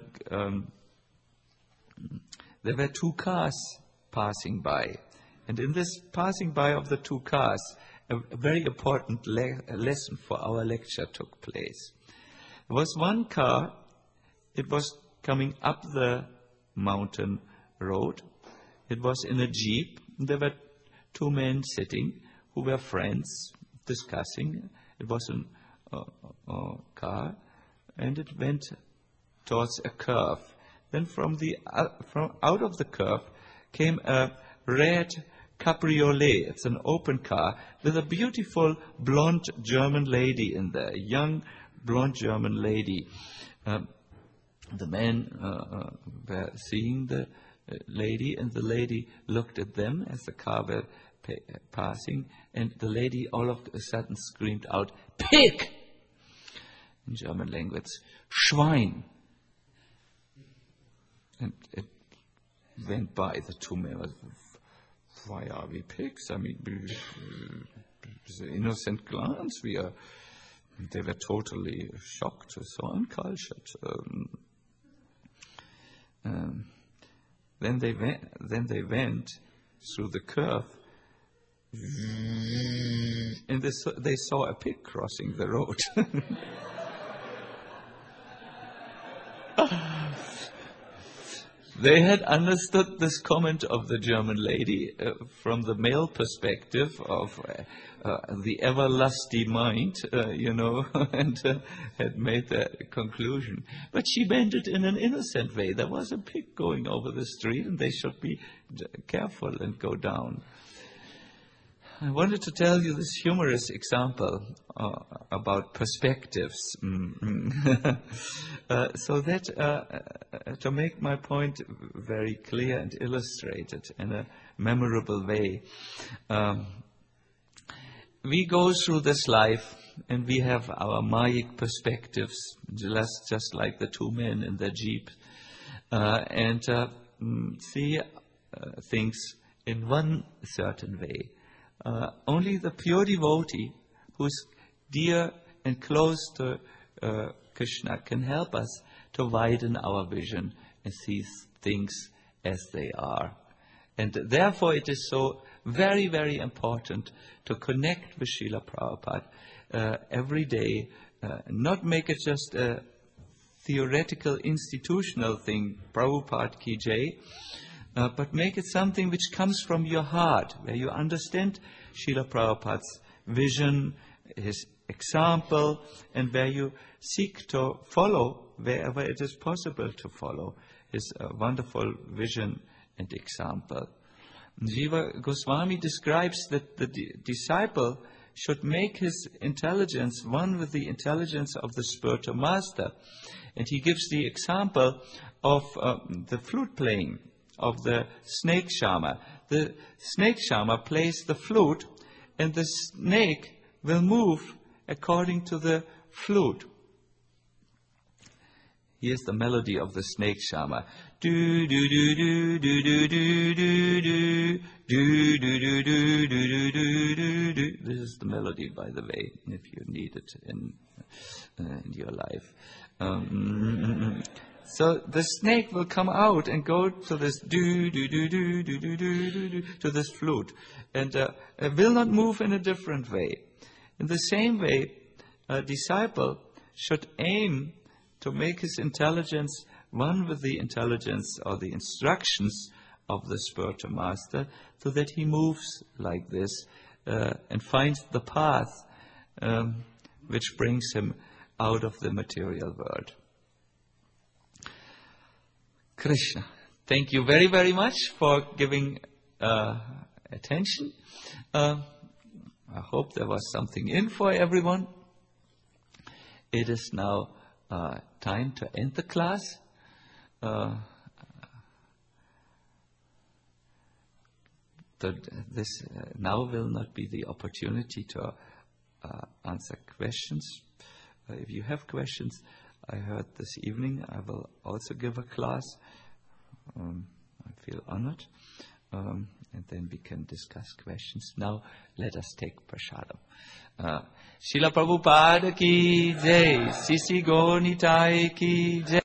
were two cars passing by. And in this passing by of the two cars, a very important lesson for our lecture took place. There was one car, it was coming up the mountain road. It was in a jeep. There were two men sitting who were friends discussing. It was a car, and it went towards a curve. Then from out of the curve came a red cabriolet. It's an open car with a beautiful blonde German lady in there, a young blonde German lady. The men were seeing the lady, and the lady looked at them as the car were passing, and the lady all of a sudden screamed out, "Pig!" in German language, "Schwein!" And it went by. The two men were, "Why are we pigs? It's an innocent glance. They were totally shocked, so uncultured. Then they went through the curve, and they saw a pig crossing the road. They had understood this comment of the German lady from the male perspective of the everlasting mind, and had made the conclusion. But she meant it in an innocent way. There was a pig going over the street, and they should be careful and go down. I wanted to tell you this humorous example about perspectives, so that to make my point very clear and illustrated in a memorable way. We go through this life and we have our Mayic perspectives, just like the two men in the jeep, and see things in one certain way. Only the pure devotee who's dear and close to Krishna can help us to widen our vision and see things as they are. And therefore it is so very, very important to connect with Srila Prabhupada every day, not make it just a theoretical, institutional thing, Prabhupada ki jai, but make it something which comes from your heart, where you understand Srila Prabhupada's vision, his example, and where you seek to follow wherever it is possible to follow his wonderful vision and example. Jiva Goswami describes that the disciple should make his intelligence one with the intelligence of the spiritual master. And he gives the example of the flute playing of the snake charmer. The snake charmer plays the flute, and the snake will move according to the flute. Here's the melody of the snake charmer. Do do do do do do do do do do do do do do do do. This is the melody, by the way, if you need it in your life. So the snake will come out and go to this do do do do do do do do to this flute, and will not move in a different way. In the same way, a disciple should aim to make his intelligence one with the intelligence or the instructions of the spiritual master, so that he moves like this and finds the path which brings him out of the material world. Krishna, thank you very, very much for giving attention. I hope there was something in for everyone. It is now time to end the class. This now will not be the opportunity to answer questions. If you have questions, I heard this evening I will also give a class. I feel honored. And then we can discuss questions. Now let us take prasadam. Srila Prabhupada ki jai, Sisi Gaura Nitai ki jai.